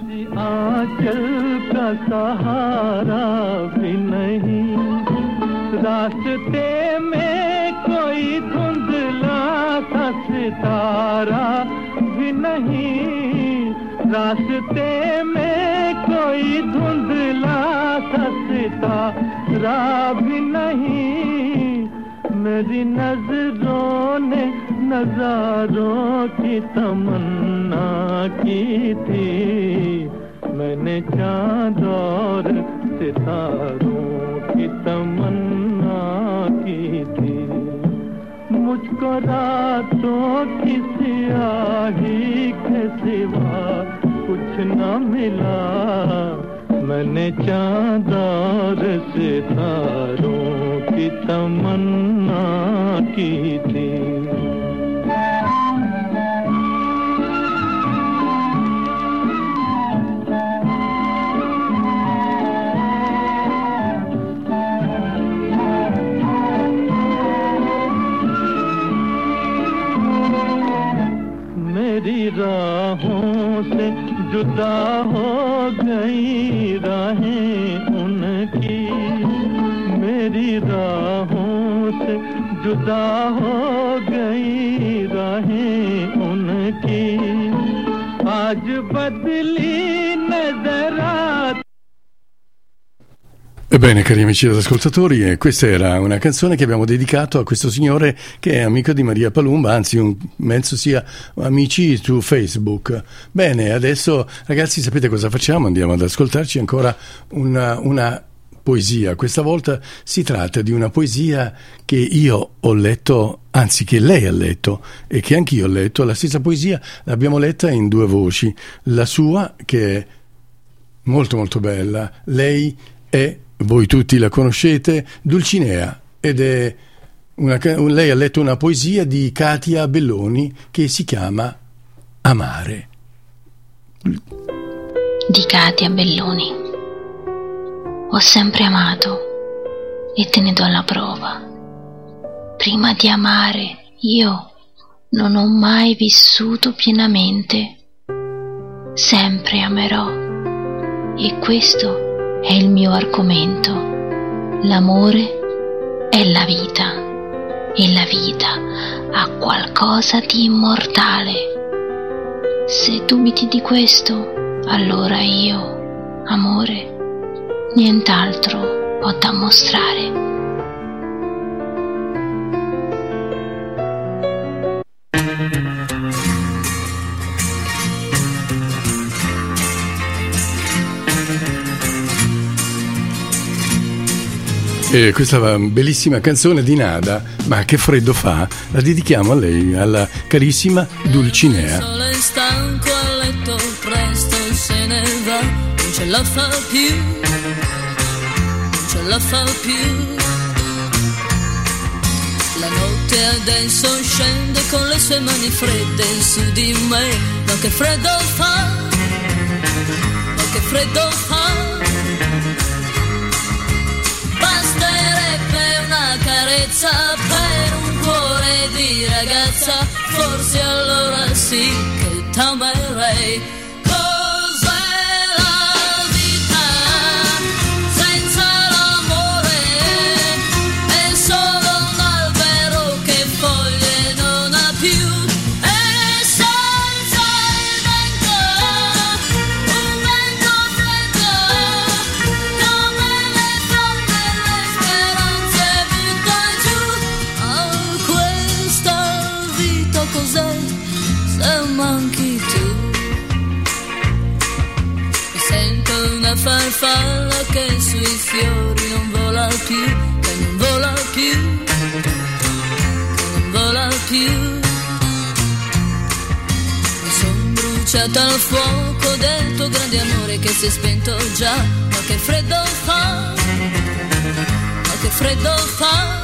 नहीं रास्ते में कोई धुंधला सा सितारा भी नहीं, मेरी नजरों ने नजारों की तमन्ना की थी, मैंने चांद और सितारों की तमन्ना की थी। मुझको रातों की सियाही के सिवा कुछ न मिला, मैंने चांद और सितारों की तमन्ना की थी। मेरी राहों से जुदा हो गई राहें उनकी, मेरी राहों से जुदा हो गई राहें उनकी, आज बदली नजर। Ebbene, cari amici ascoltatori, questa era una canzone che abbiamo dedicato a questo signore che è amico di Maria Palumba, anzi un, penso sia amici su Facebook. Bene, adesso ragazzi sapete cosa facciamo? Andiamo ad ascoltarci ancora una, una poesia. Questa volta si tratta di una poesia che io ho letto, anzi che lei ha letto e che anch'io ho letto. La stessa poesia l'abbiamo letta in due voci. La sua, che è molto molto bella, lei è, voi tutti la conoscete, Dulcinea, ed è una, lei ha letto una poesia di Katia Belloni che si chiama Amare. Di Katia Belloni. Ho sempre amato e te ne do la prova. Prima di amare io non ho mai vissuto pienamente. Sempre amerò, e questo è il mio argomento. L'amore è la vita, e la vita ha qualcosa di immortale. Se dubiti di questo, allora io, amore, nient'altro ho da mostrare. E questa bellissima canzone di Nada, Ma che freddo fa, la dedichiamo a lei, alla carissima Dulcinea. Il sole è stanco a letto, presto se ne va, non ce la fa più, non ce la fa più. La notte adesso scende con le sue mani fredde su di me, ma che freddo fa, ma che freddo fa. Basterebbe una carezza per un cuore di ragazza, forse allora sì che t'amerei. Cos'è la vita senza l'amore? È solo un albero che foglie non ha più, e senza il vento, un vento freddo, come le fronde le speranze butta giù. Oh, questa vita cos'è se manchi tu? Mi sento una farfalla che sui fiori non vola più, che non vola più, che non vola più. Mi son bruciata al fuoco del tuo grande amore che si è spento già, ma che freddo fa, ma che freddo fa.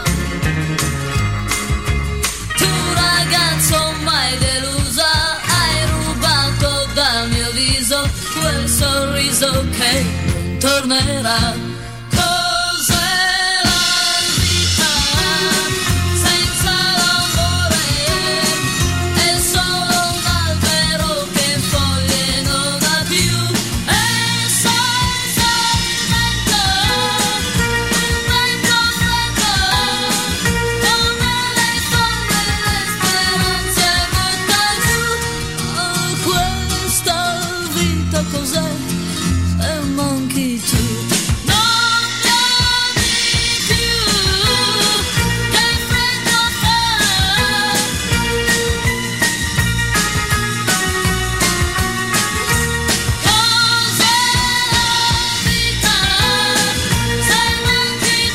Tu ragazzo mai delusa, hai rubato dal mio viso quel sorriso che non tornerà. Cos'è la vita senza l'amore? È solo un albero che foglie non ha più, e senza il vento, un vento freddo, come le foglie le speranze butta giù. Oh, questa vita cos'è se manchi tu? Non mi ami più, che freddo fa. Cos'è la vita se manchi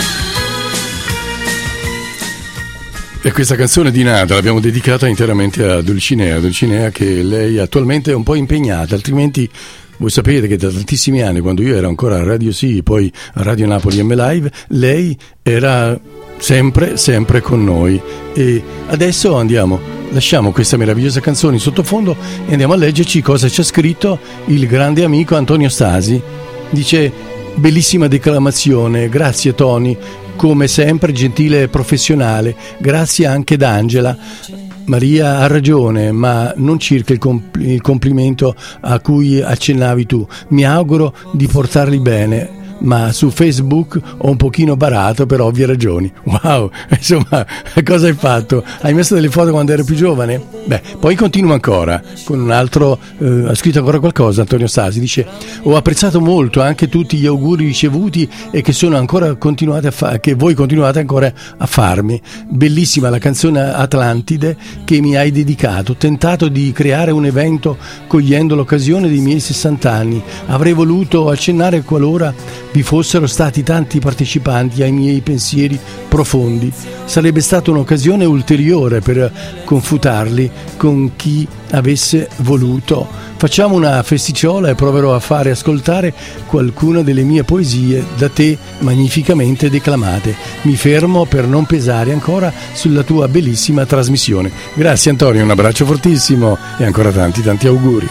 tu? E questa canzone di Nada l'abbiamo dedicata interamente a Dulcinea, Dulcinea che lei attualmente è un po' impegnata, altrimenti voi sapete che da tantissimi anni, quando io ero ancora a Radio Sì, poi a Radio Napoli M Live, lei era sempre, sempre con noi. E adesso andiamo, lasciamo questa meravigliosa canzone in sottofondo e andiamo a leggerci cosa ci ha scritto il grande amico Antonio Stasi. Dice: bellissima declamazione, grazie Tony, come sempre gentile e professionale, grazie anche d'Angela. Maria ha ragione, ma non circa il, compl- il complimento a cui accennavi tu. Mi auguro di portarli bene, ma su Facebook ho un pochino barato per ovvie ragioni. Wow, insomma, cosa hai fatto? Hai messo delle foto quando ero più giovane? Beh, poi continua ancora con un altro, eh, ha scritto ancora qualcosa Antonio Stasi, dice: ho apprezzato molto anche tutti gli auguri ricevuti e che sono ancora continuate a fa- che voi continuate ancora a farmi. Bellissima la canzone Atlantide che mi hai dedicato. Ho tentato di creare un evento cogliendo l'occasione dei miei sessanta anni. Avrei voluto accennare qualora vi fossero stati tanti partecipanti ai miei pensieri profondi. Sarebbe stata un'occasione ulteriore per confutarli con chi avesse voluto. Facciamo una festicciola e proverò a fare ascoltare qualcuna delle mie poesie da te magnificamente declamate. Mi fermo per non pesare ancora sulla tua bellissima trasmissione. Grazie Antonio, un abbraccio fortissimo e ancora tanti tanti auguri.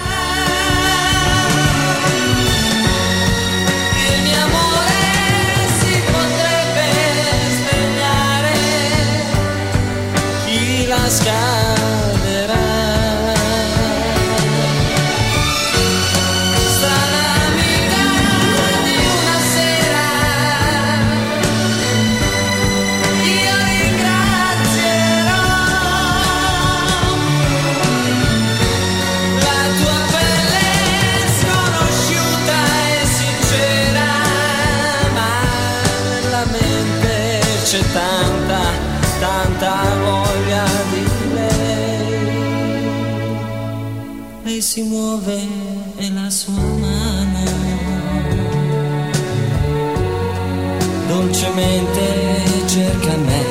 Si muove e la sua mano dolcemente mente cerca me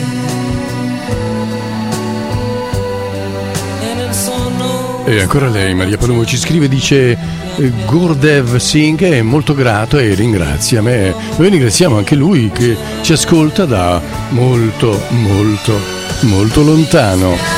e nel sonno. E ancora lei, Maria Palomo, ci scrive, dice Gurdev Singh è molto grato e ringrazia me. Noi ringraziamo anche lui che ci ascolta da molto molto molto lontano.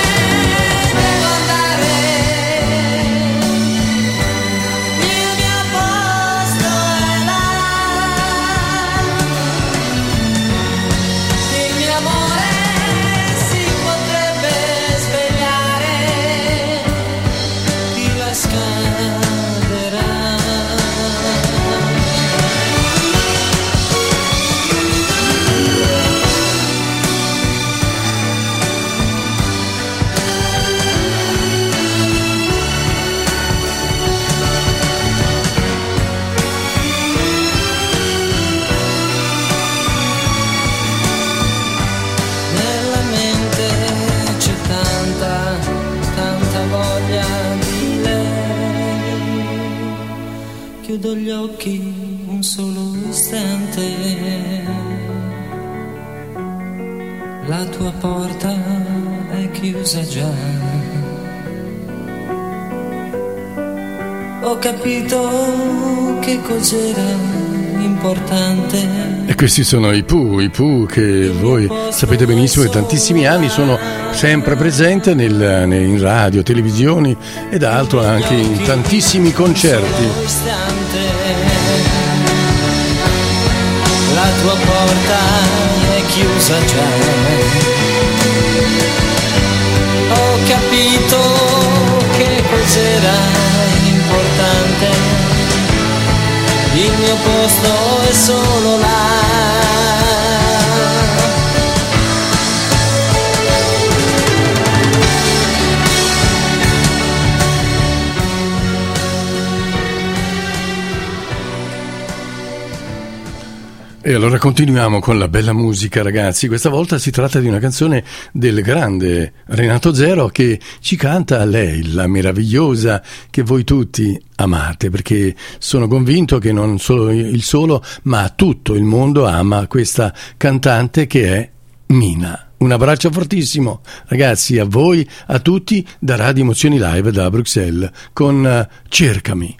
Chiudo gli occhi un solo istante, la tua porta è chiusa già. Ho capito che cos'era importante. E questi sono i Pooh, i Pooh che voi sapete benissimo che tantissimi anni sono sempre presenti nel, in radio, televisioni ed altro, anche in tantissimi concerti. La tua porta è chiusa già. Ho capito che cos'era importante. Il mio posto è solo là. E allora continuiamo con la bella musica, ragazzi. Questa volta si tratta di una canzone del grande Renato Zero che ci canta a lei, la meravigliosa che voi tutti amate, perché sono convinto che non solo il solo, ma tutto il mondo ama questa cantante che è Mina. Un abbraccio fortissimo, ragazzi, a voi, a tutti, da Radio Emozioni Live da Bruxelles, con uh, Cercami.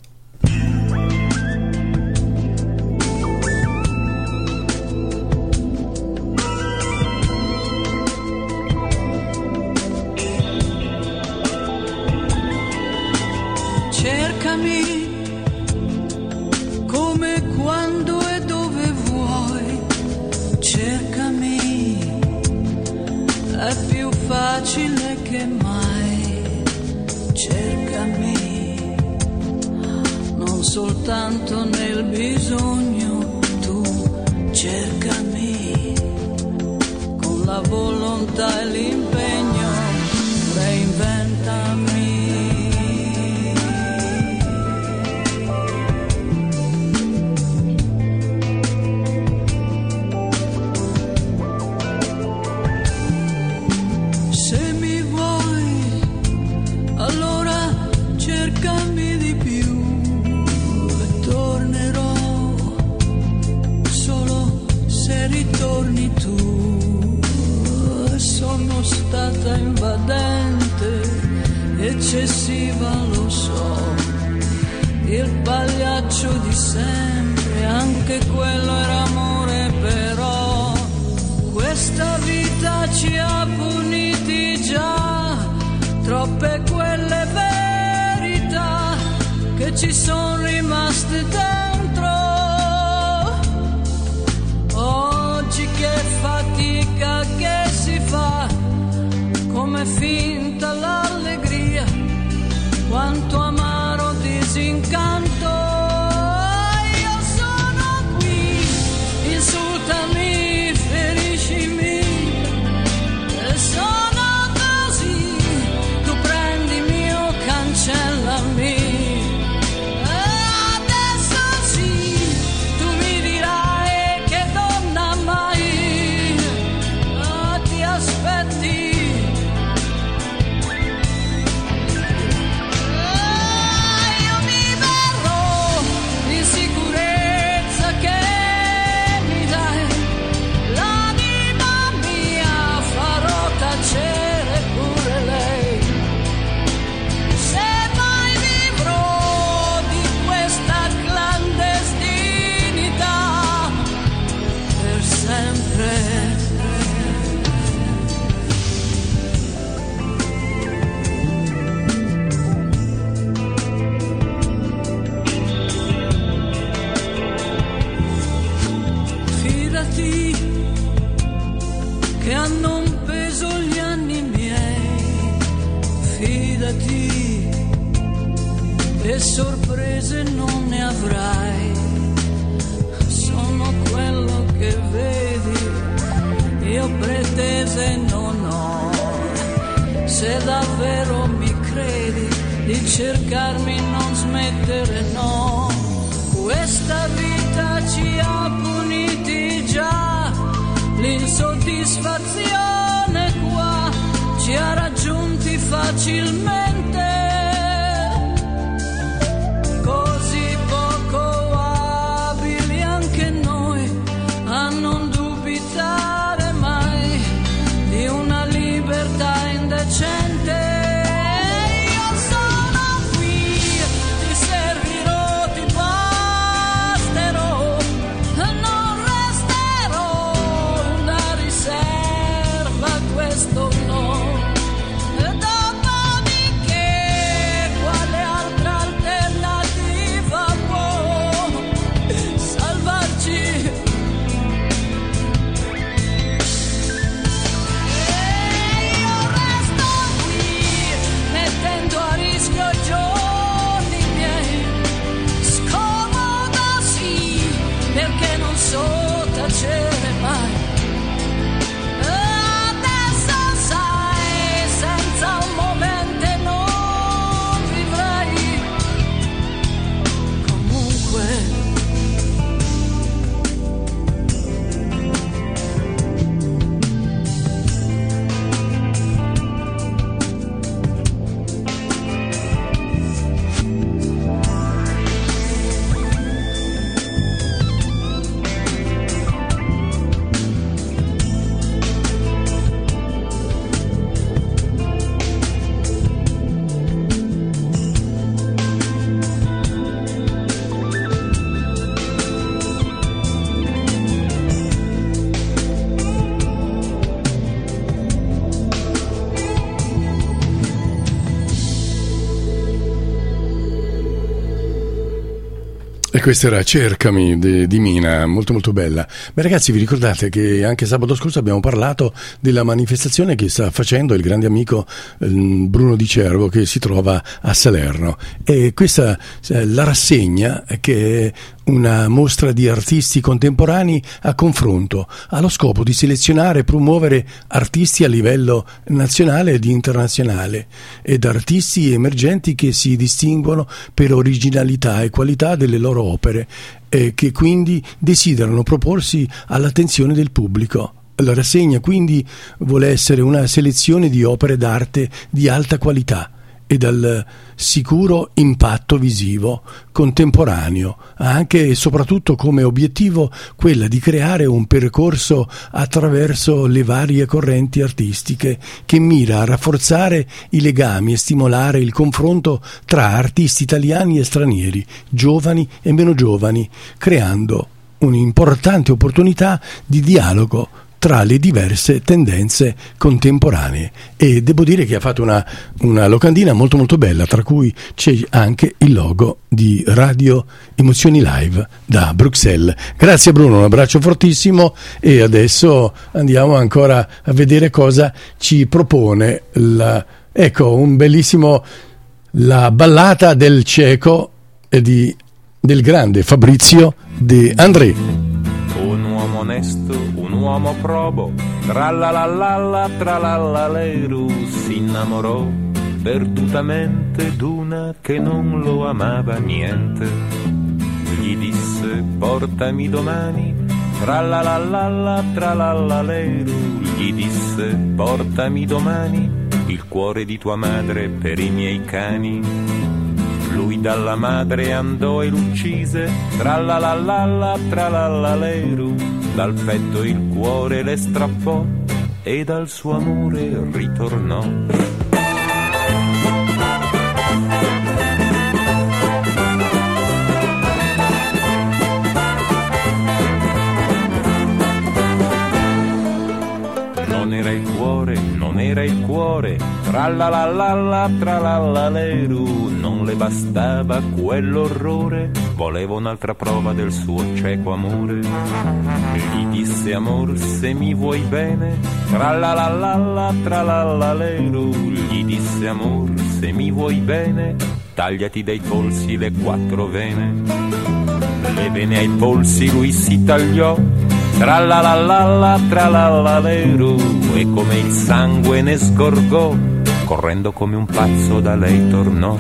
Facile che mai, cercami, non soltanto nel bisogno, tu cercami, con la volontà e l'impegno, reinventami. Cercami di più e tornerò solo se ritorni tu. Sono stata invadente, eccessiva, lo so, il pagliaccio di sempre, anche quello era amore, però questa vita ci ha puniti già, troppe quelle verità che ci sono rimaste dentro. Oggi che fatica che si fa, come finta l'allegria, quanto amaro disincanto. Io sono qui, insultami, feriscimi, e sono così, tu prendimi o cancellami. Aspetti che hanno un peso gli anni miei. Fidati, e sorprese non ne avrai. Sono quello che vedi, io pretese non ho. Se davvero mi credi di cercarmi, non smettere, no. Questa vita ci ha puniti già, l'insoddisfazione qua ci ha raggiunti facilmente, così poco abili anche noi a non dubitare mai di una libertà indecente. E questa era Cercami de, di Mina, molto molto bella. Beh ragazzi, vi ricordate che anche sabato scorso abbiamo parlato della manifestazione che sta facendo il grande amico eh, Bruno Di Cervo, che si trova a Salerno, e questa eh, la rassegna, che è una mostra di artisti contemporanei a confronto, ha lo scopo di selezionare e promuovere artisti a livello nazionale ed internazionale, ed artisti emergenti che si distinguono per originalità e qualità delle loro opere e che quindi desiderano proporsi all'attenzione del pubblico. La rassegna quindi vuole essere una selezione di opere d'arte di alta qualità e dal sicuro impatto visivo contemporaneo, anche e soprattutto come obiettivo quella di creare un percorso attraverso le varie correnti artistiche che mira a rafforzare i legami e stimolare il confronto tra artisti italiani e stranieri, giovani e meno giovani, creando un'importante opportunità di dialogo tra le diverse tendenze contemporanee. E devo dire che ha fatto una, una locandina molto molto bella, tra cui c'è anche il logo di Radio Emozioni Live da Bruxelles. Grazie Bruno, un abbraccio fortissimo, e adesso andiamo ancora a vedere cosa ci propone la, ecco, un bellissimo La ballata del cieco di, del grande Fabrizio De André. Un uomo onesto, un uomo probo, tralalala, tralalaleiru, si innamorò perdutamente d'una che non lo amava niente. Gli disse portami domani, tralalala, tralalaleiru, gli disse portami domani il cuore di tua madre per i miei cani. Lui dalla madre andò e l'uccise, tralalala, tralalaleru, dal petto il cuore le strappò e dal suo amore ritornò. non era il cuore, non era il cuore, trallalalla, tralallaleru, non le bastava quell'orrore, voleva un'altra prova del suo cieco amore. Gli disse amor se mi vuoi bene, trallalalla, tralallaleru, gli disse amor se mi vuoi bene, tagliati dai polsi le quattro vene. Le vene ai polsi lui si tagliò, trallalalla, tralallaleru, e come il sangue ne sgorgò, correndo come un pazzo da lei tornò.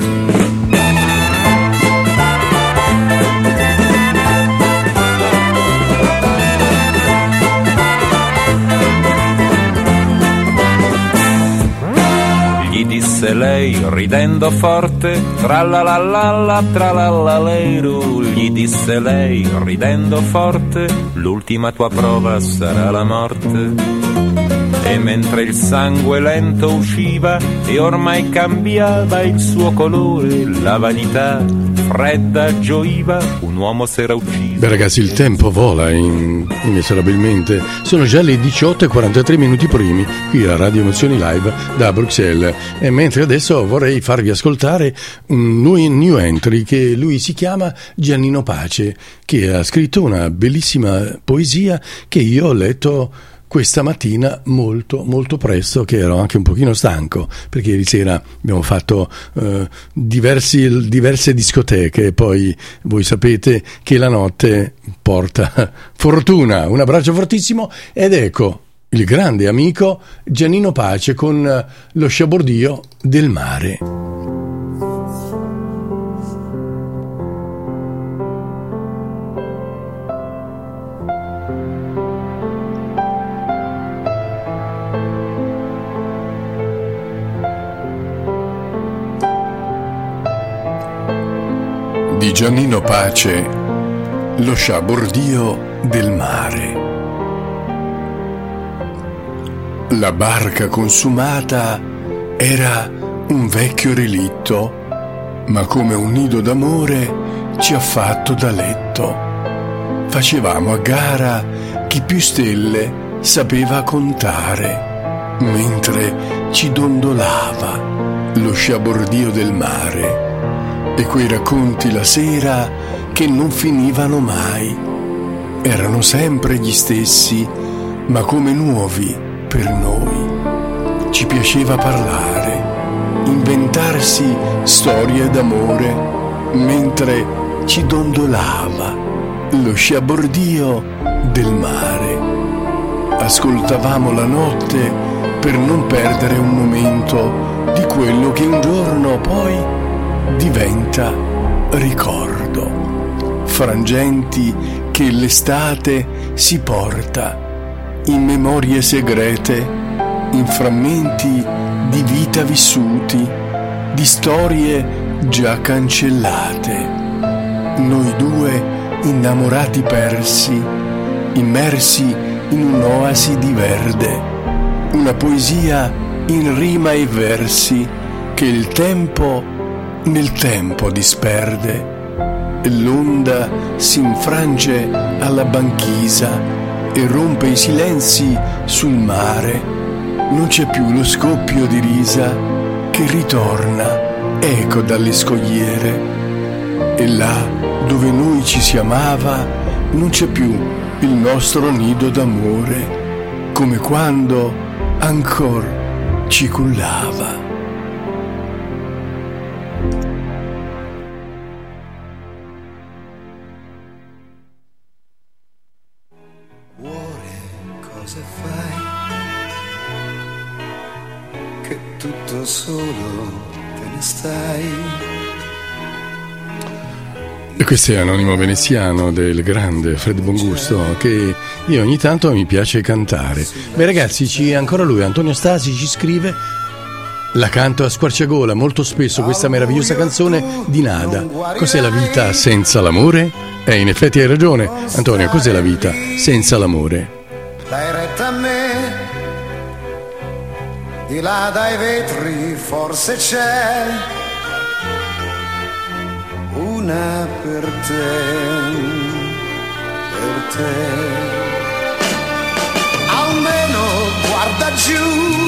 Gli disse lei ridendo forte, trallalalla, tralallaleru, gli disse lei ridendo forte, l'ultima tua prova sarà la morte. E mentre il sangue lento usciva e ormai cambiava il suo colore, la vanità fredda gioiva, un uomo s'era ucciso. Beh ragazzi, il tempo vola in, inesorabilmente. Sono già le diciotto e quarantatré minuti primi qui a Radio Emozioni Live da Bruxelles, e mentre adesso vorrei farvi ascoltare un new entry che lui si chiama Giannino Pace, che ha scritto una bellissima poesia che io ho letto questa mattina molto molto presto, che ero anche un pochino stanco perché ieri sera abbiamo fatto eh, diversi, diverse discoteche, e poi voi sapete che la notte porta fortuna. Un abbraccio fortissimo, ed ecco il grande amico Giannino Pace con lo sciabordio del mare. Di Giannino Pace, lo sciabordio del mare. La barca consumata era un vecchio relitto, ma come un nido d'amore ci ha fatto da letto. Facevamo a gara chi più stelle sapeva contare, mentre ci dondolava lo sciabordio del mare. E quei racconti la sera che non finivano mai, erano sempre gli stessi, ma come nuovi per noi. Ci piaceva parlare, inventarsi storie d'amore, mentre ci dondolava lo sciabordio del mare. Ascoltavamo la notte per non perdere un momento di quello che un giorno poi diventa ricordo, frangenti che l'estate si porta in memorie segrete, in frammenti di vita vissuti, di storie già cancellate. Noi due innamorati persi, immersi in un'oasi di verde, una poesia in rima e versi che il tempo nel tempo disperde. L'onda si infrange alla banchisa e rompe i silenzi sul mare. Non c'è più lo scoppio di risa che ritorna eco dalle scogliere, e là dove noi ci si amava non c'è più il nostro nido d'amore, come quando ancor ci cullava. Solo te ne stai. E questo è Anonimo Veneziano del grande Fred Bongusto, che io ogni tanto mi piace cantare. Beh ragazzi, ci, ancora lui, Antonio Stasi, ci scrive: la canto a squarciagola molto spesso questa meravigliosa canzone di Nada. Cos'è la vita senza l'amore? Eh, in effetti hai ragione Antonio, cos'è la vita senza l'amore? Dai retta a me, di là dai vetri forse c'è una per te, per te. Almeno guarda giù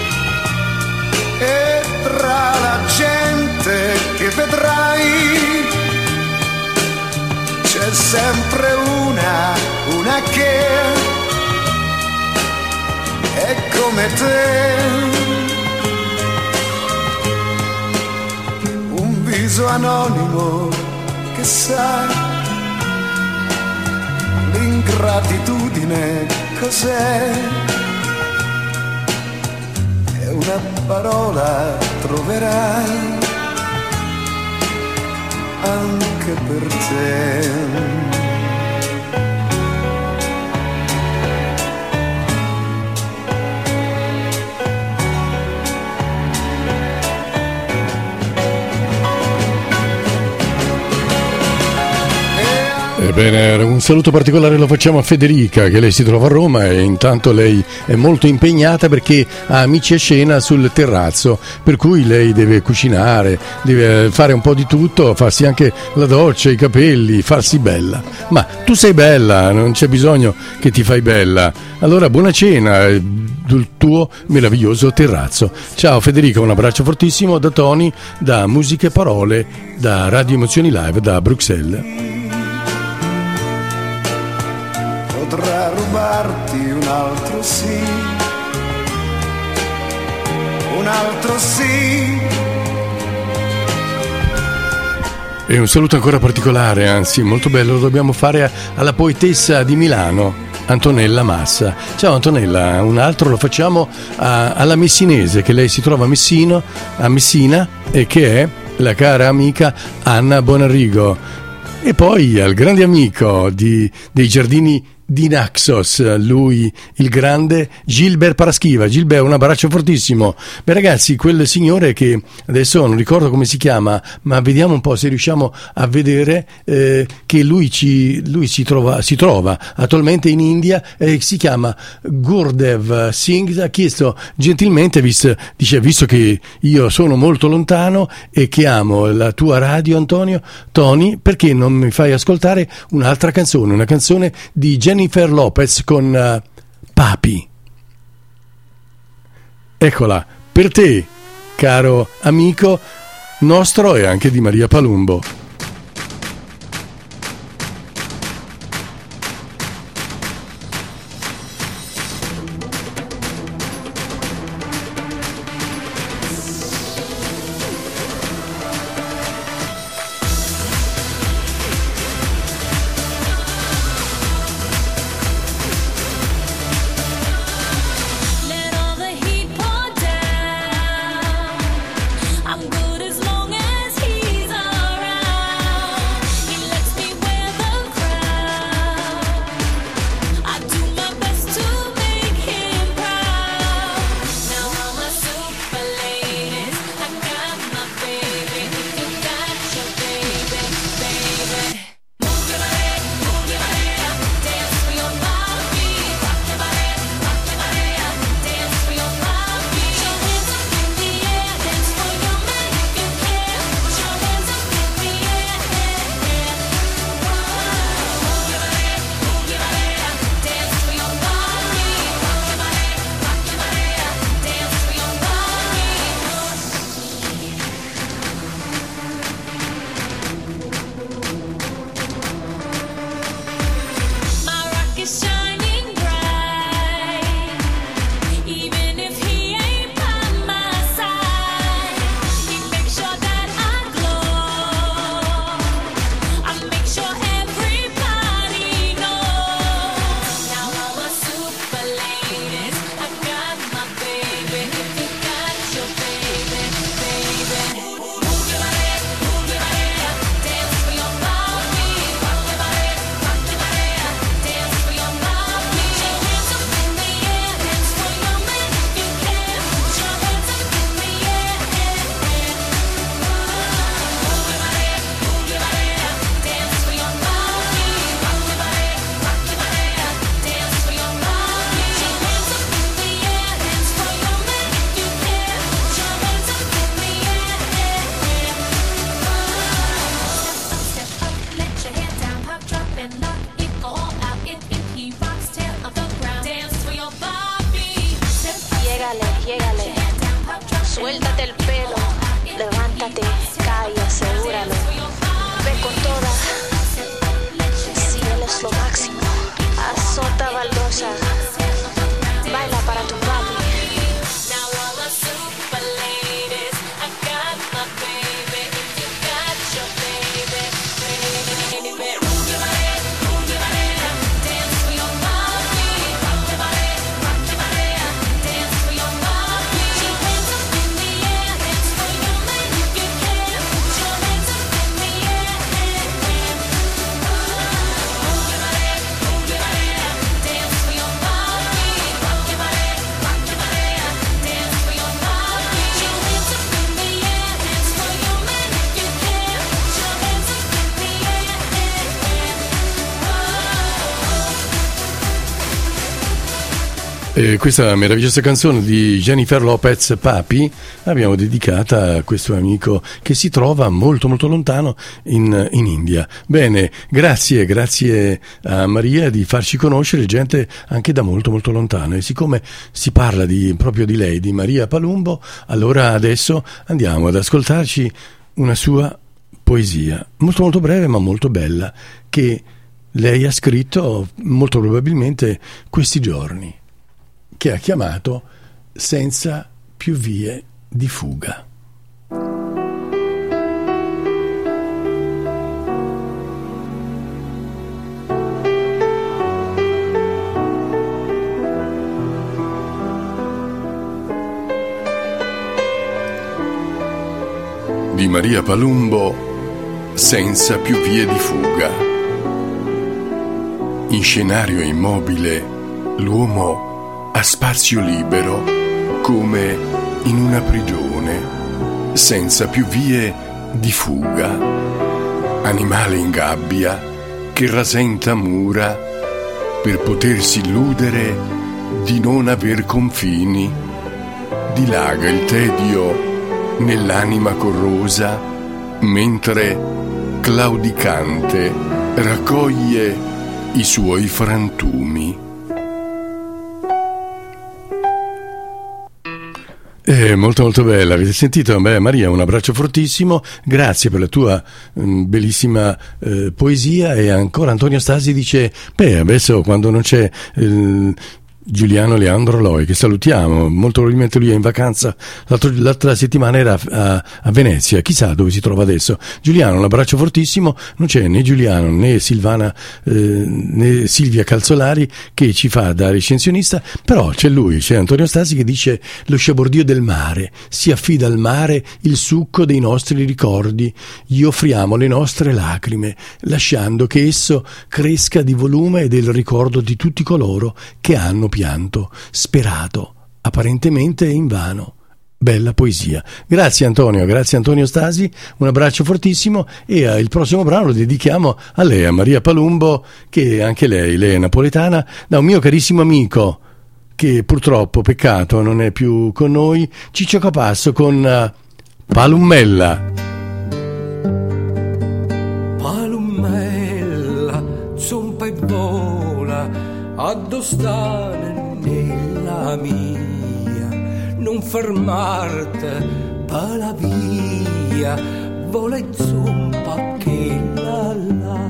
e tra la gente che vedrai c'è sempre una, una che è come te, un viso anonimo che sa l'ingratitudine cos'è, e una parola troverai anche per te. Ebbene, un saluto particolare lo facciamo a Federica, che lei si trova a Roma e intanto lei è molto impegnata perché ha amici a cena sul terrazzo, per cui lei deve cucinare, deve fare un po' di tutto, farsi anche la doccia, i capelli, farsi bella. Ma tu sei bella, non c'è bisogno che ti fai bella. Allora buona cena sul tuo meraviglioso terrazzo. Ciao Federica, un abbraccio fortissimo da Tony, da Musiche e Parole, da Radio Emozioni Live, da Bruxelles. Potrà rubarti un altro sì, un altro sì. E un saluto ancora particolare, anzi molto bello, lo dobbiamo fare alla poetessa di Milano, Antonella Massa. Ciao Antonella, un altro lo facciamo a, alla messinese, che lei si trova a Messino, a Messina, e che è la cara amica Anna Bonarrigo. E poi al grande amico di, dei giardini di Naxos, lui il grande Gilbert Paraschiva. Gilbert, un abbraccio fortissimo. Beh ragazzi, quel signore che adesso non ricordo come si chiama, ma vediamo un po' se riusciamo a vedere, eh, che lui, ci, lui si, trova, si trova attualmente in India, e si chiama Gurdev Singh. Ha chiesto gentilmente, visto, dice, visto che io sono molto lontano e che amo la tua radio, Antonio, Tony, perché non mi fai ascoltare un'altra canzone, una canzone di Jennifer Lopez con uh, Papi. Eccola, per te, caro amico nostro e anche di Maria Palumbo. I'm good as long as he's around. llégale, suéltate el pelo, levántate, cae, asegúralo, ve con toda, si él es lo máximo, azota baldosa, baila para tu papi. E questa meravigliosa canzone di Jennifer Lopez, Papi, l'abbiamo dedicata a questo amico che si trova molto molto lontano in, in India. Bene, grazie, grazie a Maria di farci conoscere gente anche da molto molto lontano, e siccome si parla di, proprio di lei, di Maria Palumbo, allora adesso andiamo ad ascoltarci una sua poesia, molto molto breve ma molto bella, che lei ha scritto molto probabilmente questi giorni, che ha chiamato Senza più vie di fuga. Di Maria Palumbo, Senza più vie di fuga. In scenario immobile, l'uomo a spazio libero, come in una prigione, senza più vie di fuga. Animale in gabbia che rasenta mura per potersi illudere di non aver confini. Dilaga il tedio nell'anima corrosa, mentre claudicante raccoglie i suoi frantumi. È molto molto bella, avete sentito? Beh, Maria, un abbraccio fortissimo, grazie per la tua mh, bellissima eh, poesia. E ancora Antonio Stasi dice, beh, adesso quando non c'è eh, Giuliano Leandro Loi, che salutiamo, molto probabilmente lui è in vacanza, L'altro, l'altra settimana era a, a Venezia, chissà dove si trova adesso. Giuliano, un abbraccio fortissimo. Non c'è né Giuliano né Silvana eh, né Silvia Calzolari che ci fa da recensionista, però c'è lui, c'è Antonio Stasi che dice: lo sciabordio del mare, si affida al mare il succo dei nostri ricordi, gli offriamo le nostre lacrime, lasciando che esso cresca di volume e del ricordo di tutti coloro che hanno pianto, sperato, apparentemente invano. Bella poesia. Grazie Antonio, grazie Antonio Stasi, un abbraccio fortissimo. E eh, il prossimo brano lo dedichiamo a lei, a Maria Palumbo, che anche lei, lei è napoletana, da un mio carissimo amico che purtroppo, peccato, non è più con noi, Ciccio Capasso con uh, Palummella. Palummella, zompa e vola, addostare nella mia, non fermarti per la via, vola e zompa che la la,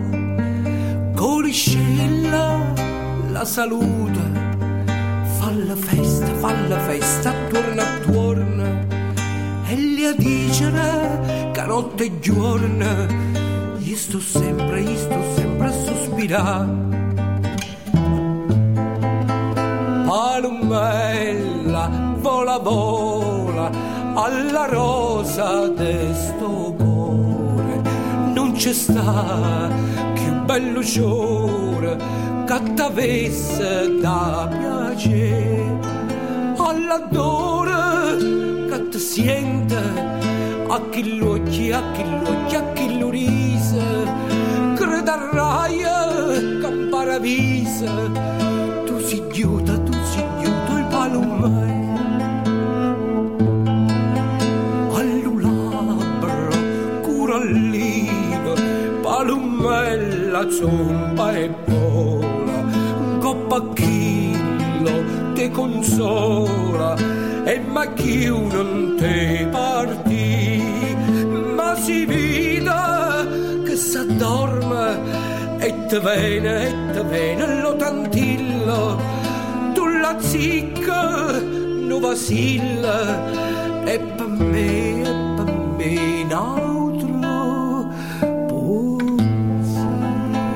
coliscella la salute, falla festa, falla festa, attorno attorno, e gli a dicere che notte e giorno, io sto sempre, io sto sempre a sospirare. Palummella, vola vola, alla rosa de sto cuore, non c'è sta più bello fiore che t'avesse da piacere, all'adore che ti siente, a chi l'occhi, a chi l'occhi, a chi lo rise, creda a raia che paravise. Si chiuda, tu si chiuda il palummella, all'ulabro curallino, palummella zompa e vola, coppa chillo te consola, e ma chi non te parti, ma si vida che s'addorme e te vene, e te vene lo tantillo, tu la zicca non vacilla, e per me, e per me un altro puzza.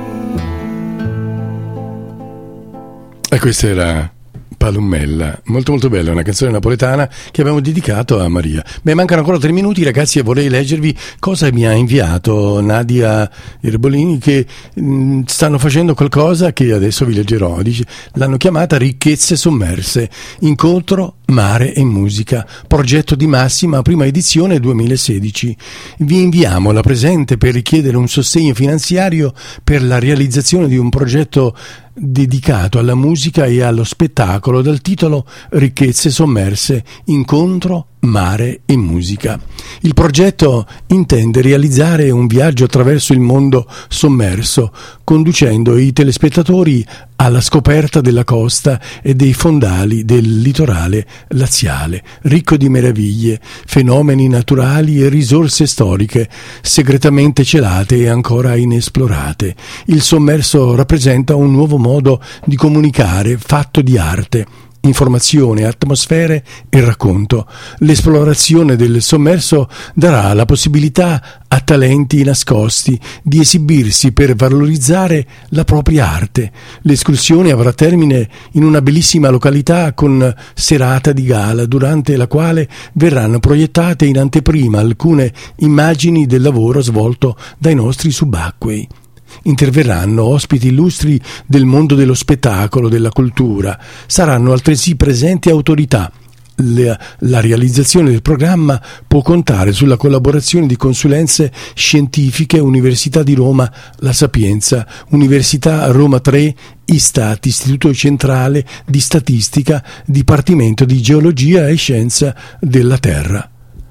E questa era Palummella, molto molto bella, una canzone napoletana che abbiamo dedicato a Maria. Beh, mancano ancora tre minuti, ragazzi, e vorrei leggervi cosa mi ha inviato Nadia Erbolini, che mh, stanno facendo qualcosa che adesso vi leggerò. Dice, l'hanno chiamata Ricchezze sommerse, incontro mare e musica, progetto di Massima, prima edizione duemilasedici. Vi inviamo la presente per richiedere un sostegno finanziario per la realizzazione di un progetto dedicato alla musica e allo spettacolo dal titolo Ricchezze sommerse, incontro, mare e musica. Il progetto intende realizzare un viaggio attraverso il mondo sommerso, conducendo i telespettatori alla scoperta della costa e dei fondali del litorale laziale, ricco di meraviglie, fenomeni naturali e risorse storiche segretamente celate e ancora inesplorate. Il sommerso rappresenta un nuovo modo di comunicare fatto di arte, informazione, atmosfere e racconto. L'esplorazione del sommerso darà la possibilità a talenti nascosti di esibirsi per valorizzare la propria arte. L'escursione avrà termine in una bellissima località con serata di gala, durante la quale verranno proiettate in anteprima alcune immagini del lavoro svolto dai nostri subacquei. Interverranno ospiti illustri del mondo dello spettacolo, della cultura. Saranno altresì presenti autorità. La, la realizzazione del programma può contare sulla collaborazione di consulenze scientifiche, Università di Roma La Sapienza, Università Roma tre, Istat, Istituto Centrale di Statistica, Dipartimento di Geologia e Scienza della Terra.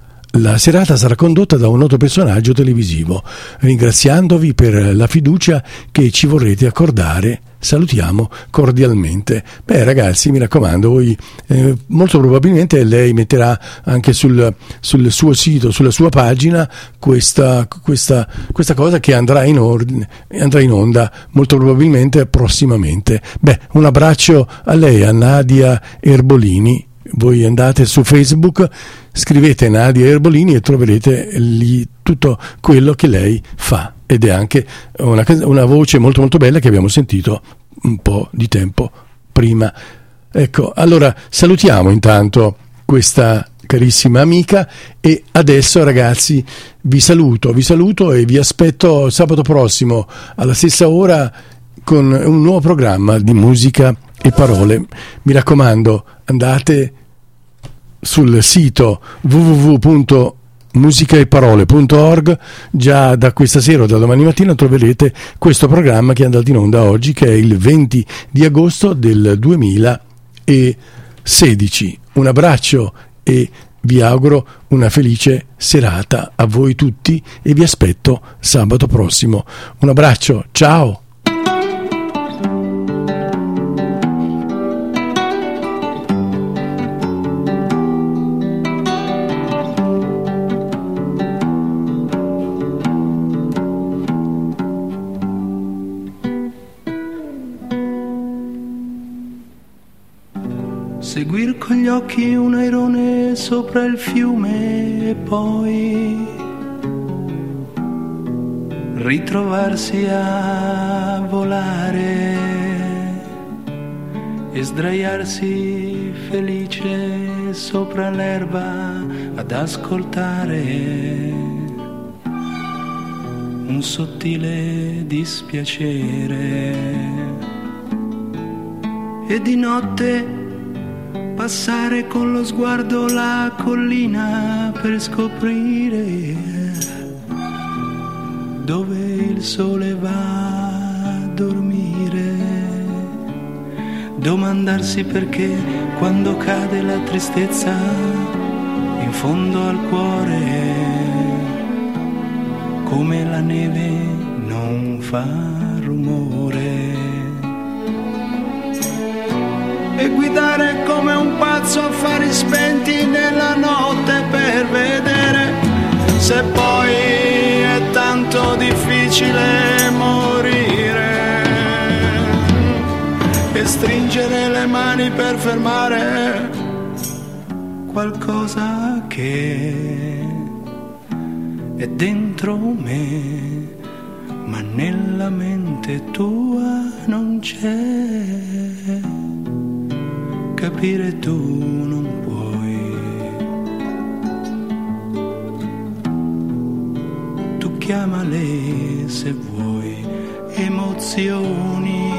La serata sarà condotta da un noto personaggio televisivo. Ringraziandovi per la fiducia che ci vorrete accordare, salutiamo cordialmente. Beh, ragazzi, mi raccomando, voi eh, molto probabilmente lei metterà anche sul, sul suo sito, sulla sua pagina, questa, questa, questa cosa che andrà in, ordine, andrà in onda molto probabilmente prossimamente. Beh, un abbraccio a lei, a Nadia Erbolini. Voi andate su Facebook, scrivete Nadia Erbolini e troverete lì tutto quello che lei fa, ed è anche una, una voce molto molto bella che abbiamo sentito un po' di tempo prima. Ecco, allora salutiamo intanto questa carissima amica e adesso, ragazzi, vi saluto, vi saluto e vi aspetto sabato prossimo alla stessa ora con un nuovo programma di musica e parole. Mi raccomando, andate sul sito w w w punto musicaeparole punto org. Già da questa sera o da domani mattina troverete questo programma che è andato in onda oggi, che è il venti di agosto del duemilasedici. Un abbraccio e vi auguro una felice serata a voi tutti e vi aspetto sabato prossimo. Un abbraccio, ciao! Seguir con gli occhi un airone sopra il fiume e poi ritrovarsi a volare e sdraiarsi felice sopra l'erba ad ascoltare un sottile dispiacere. E di notte passare con lo sguardo la collina per scoprire dove il sole va a dormire. Domandarsi perché quando cade la tristezza in fondo al cuore, come la neve non fa rumore. E guidare come un pazzo a fari spenti e stringere le mani per fermare qualcosa che è dentro me, ma nella mente tua non c'è. Capire tu non puoi. Tu chiamale se vuoi emozioni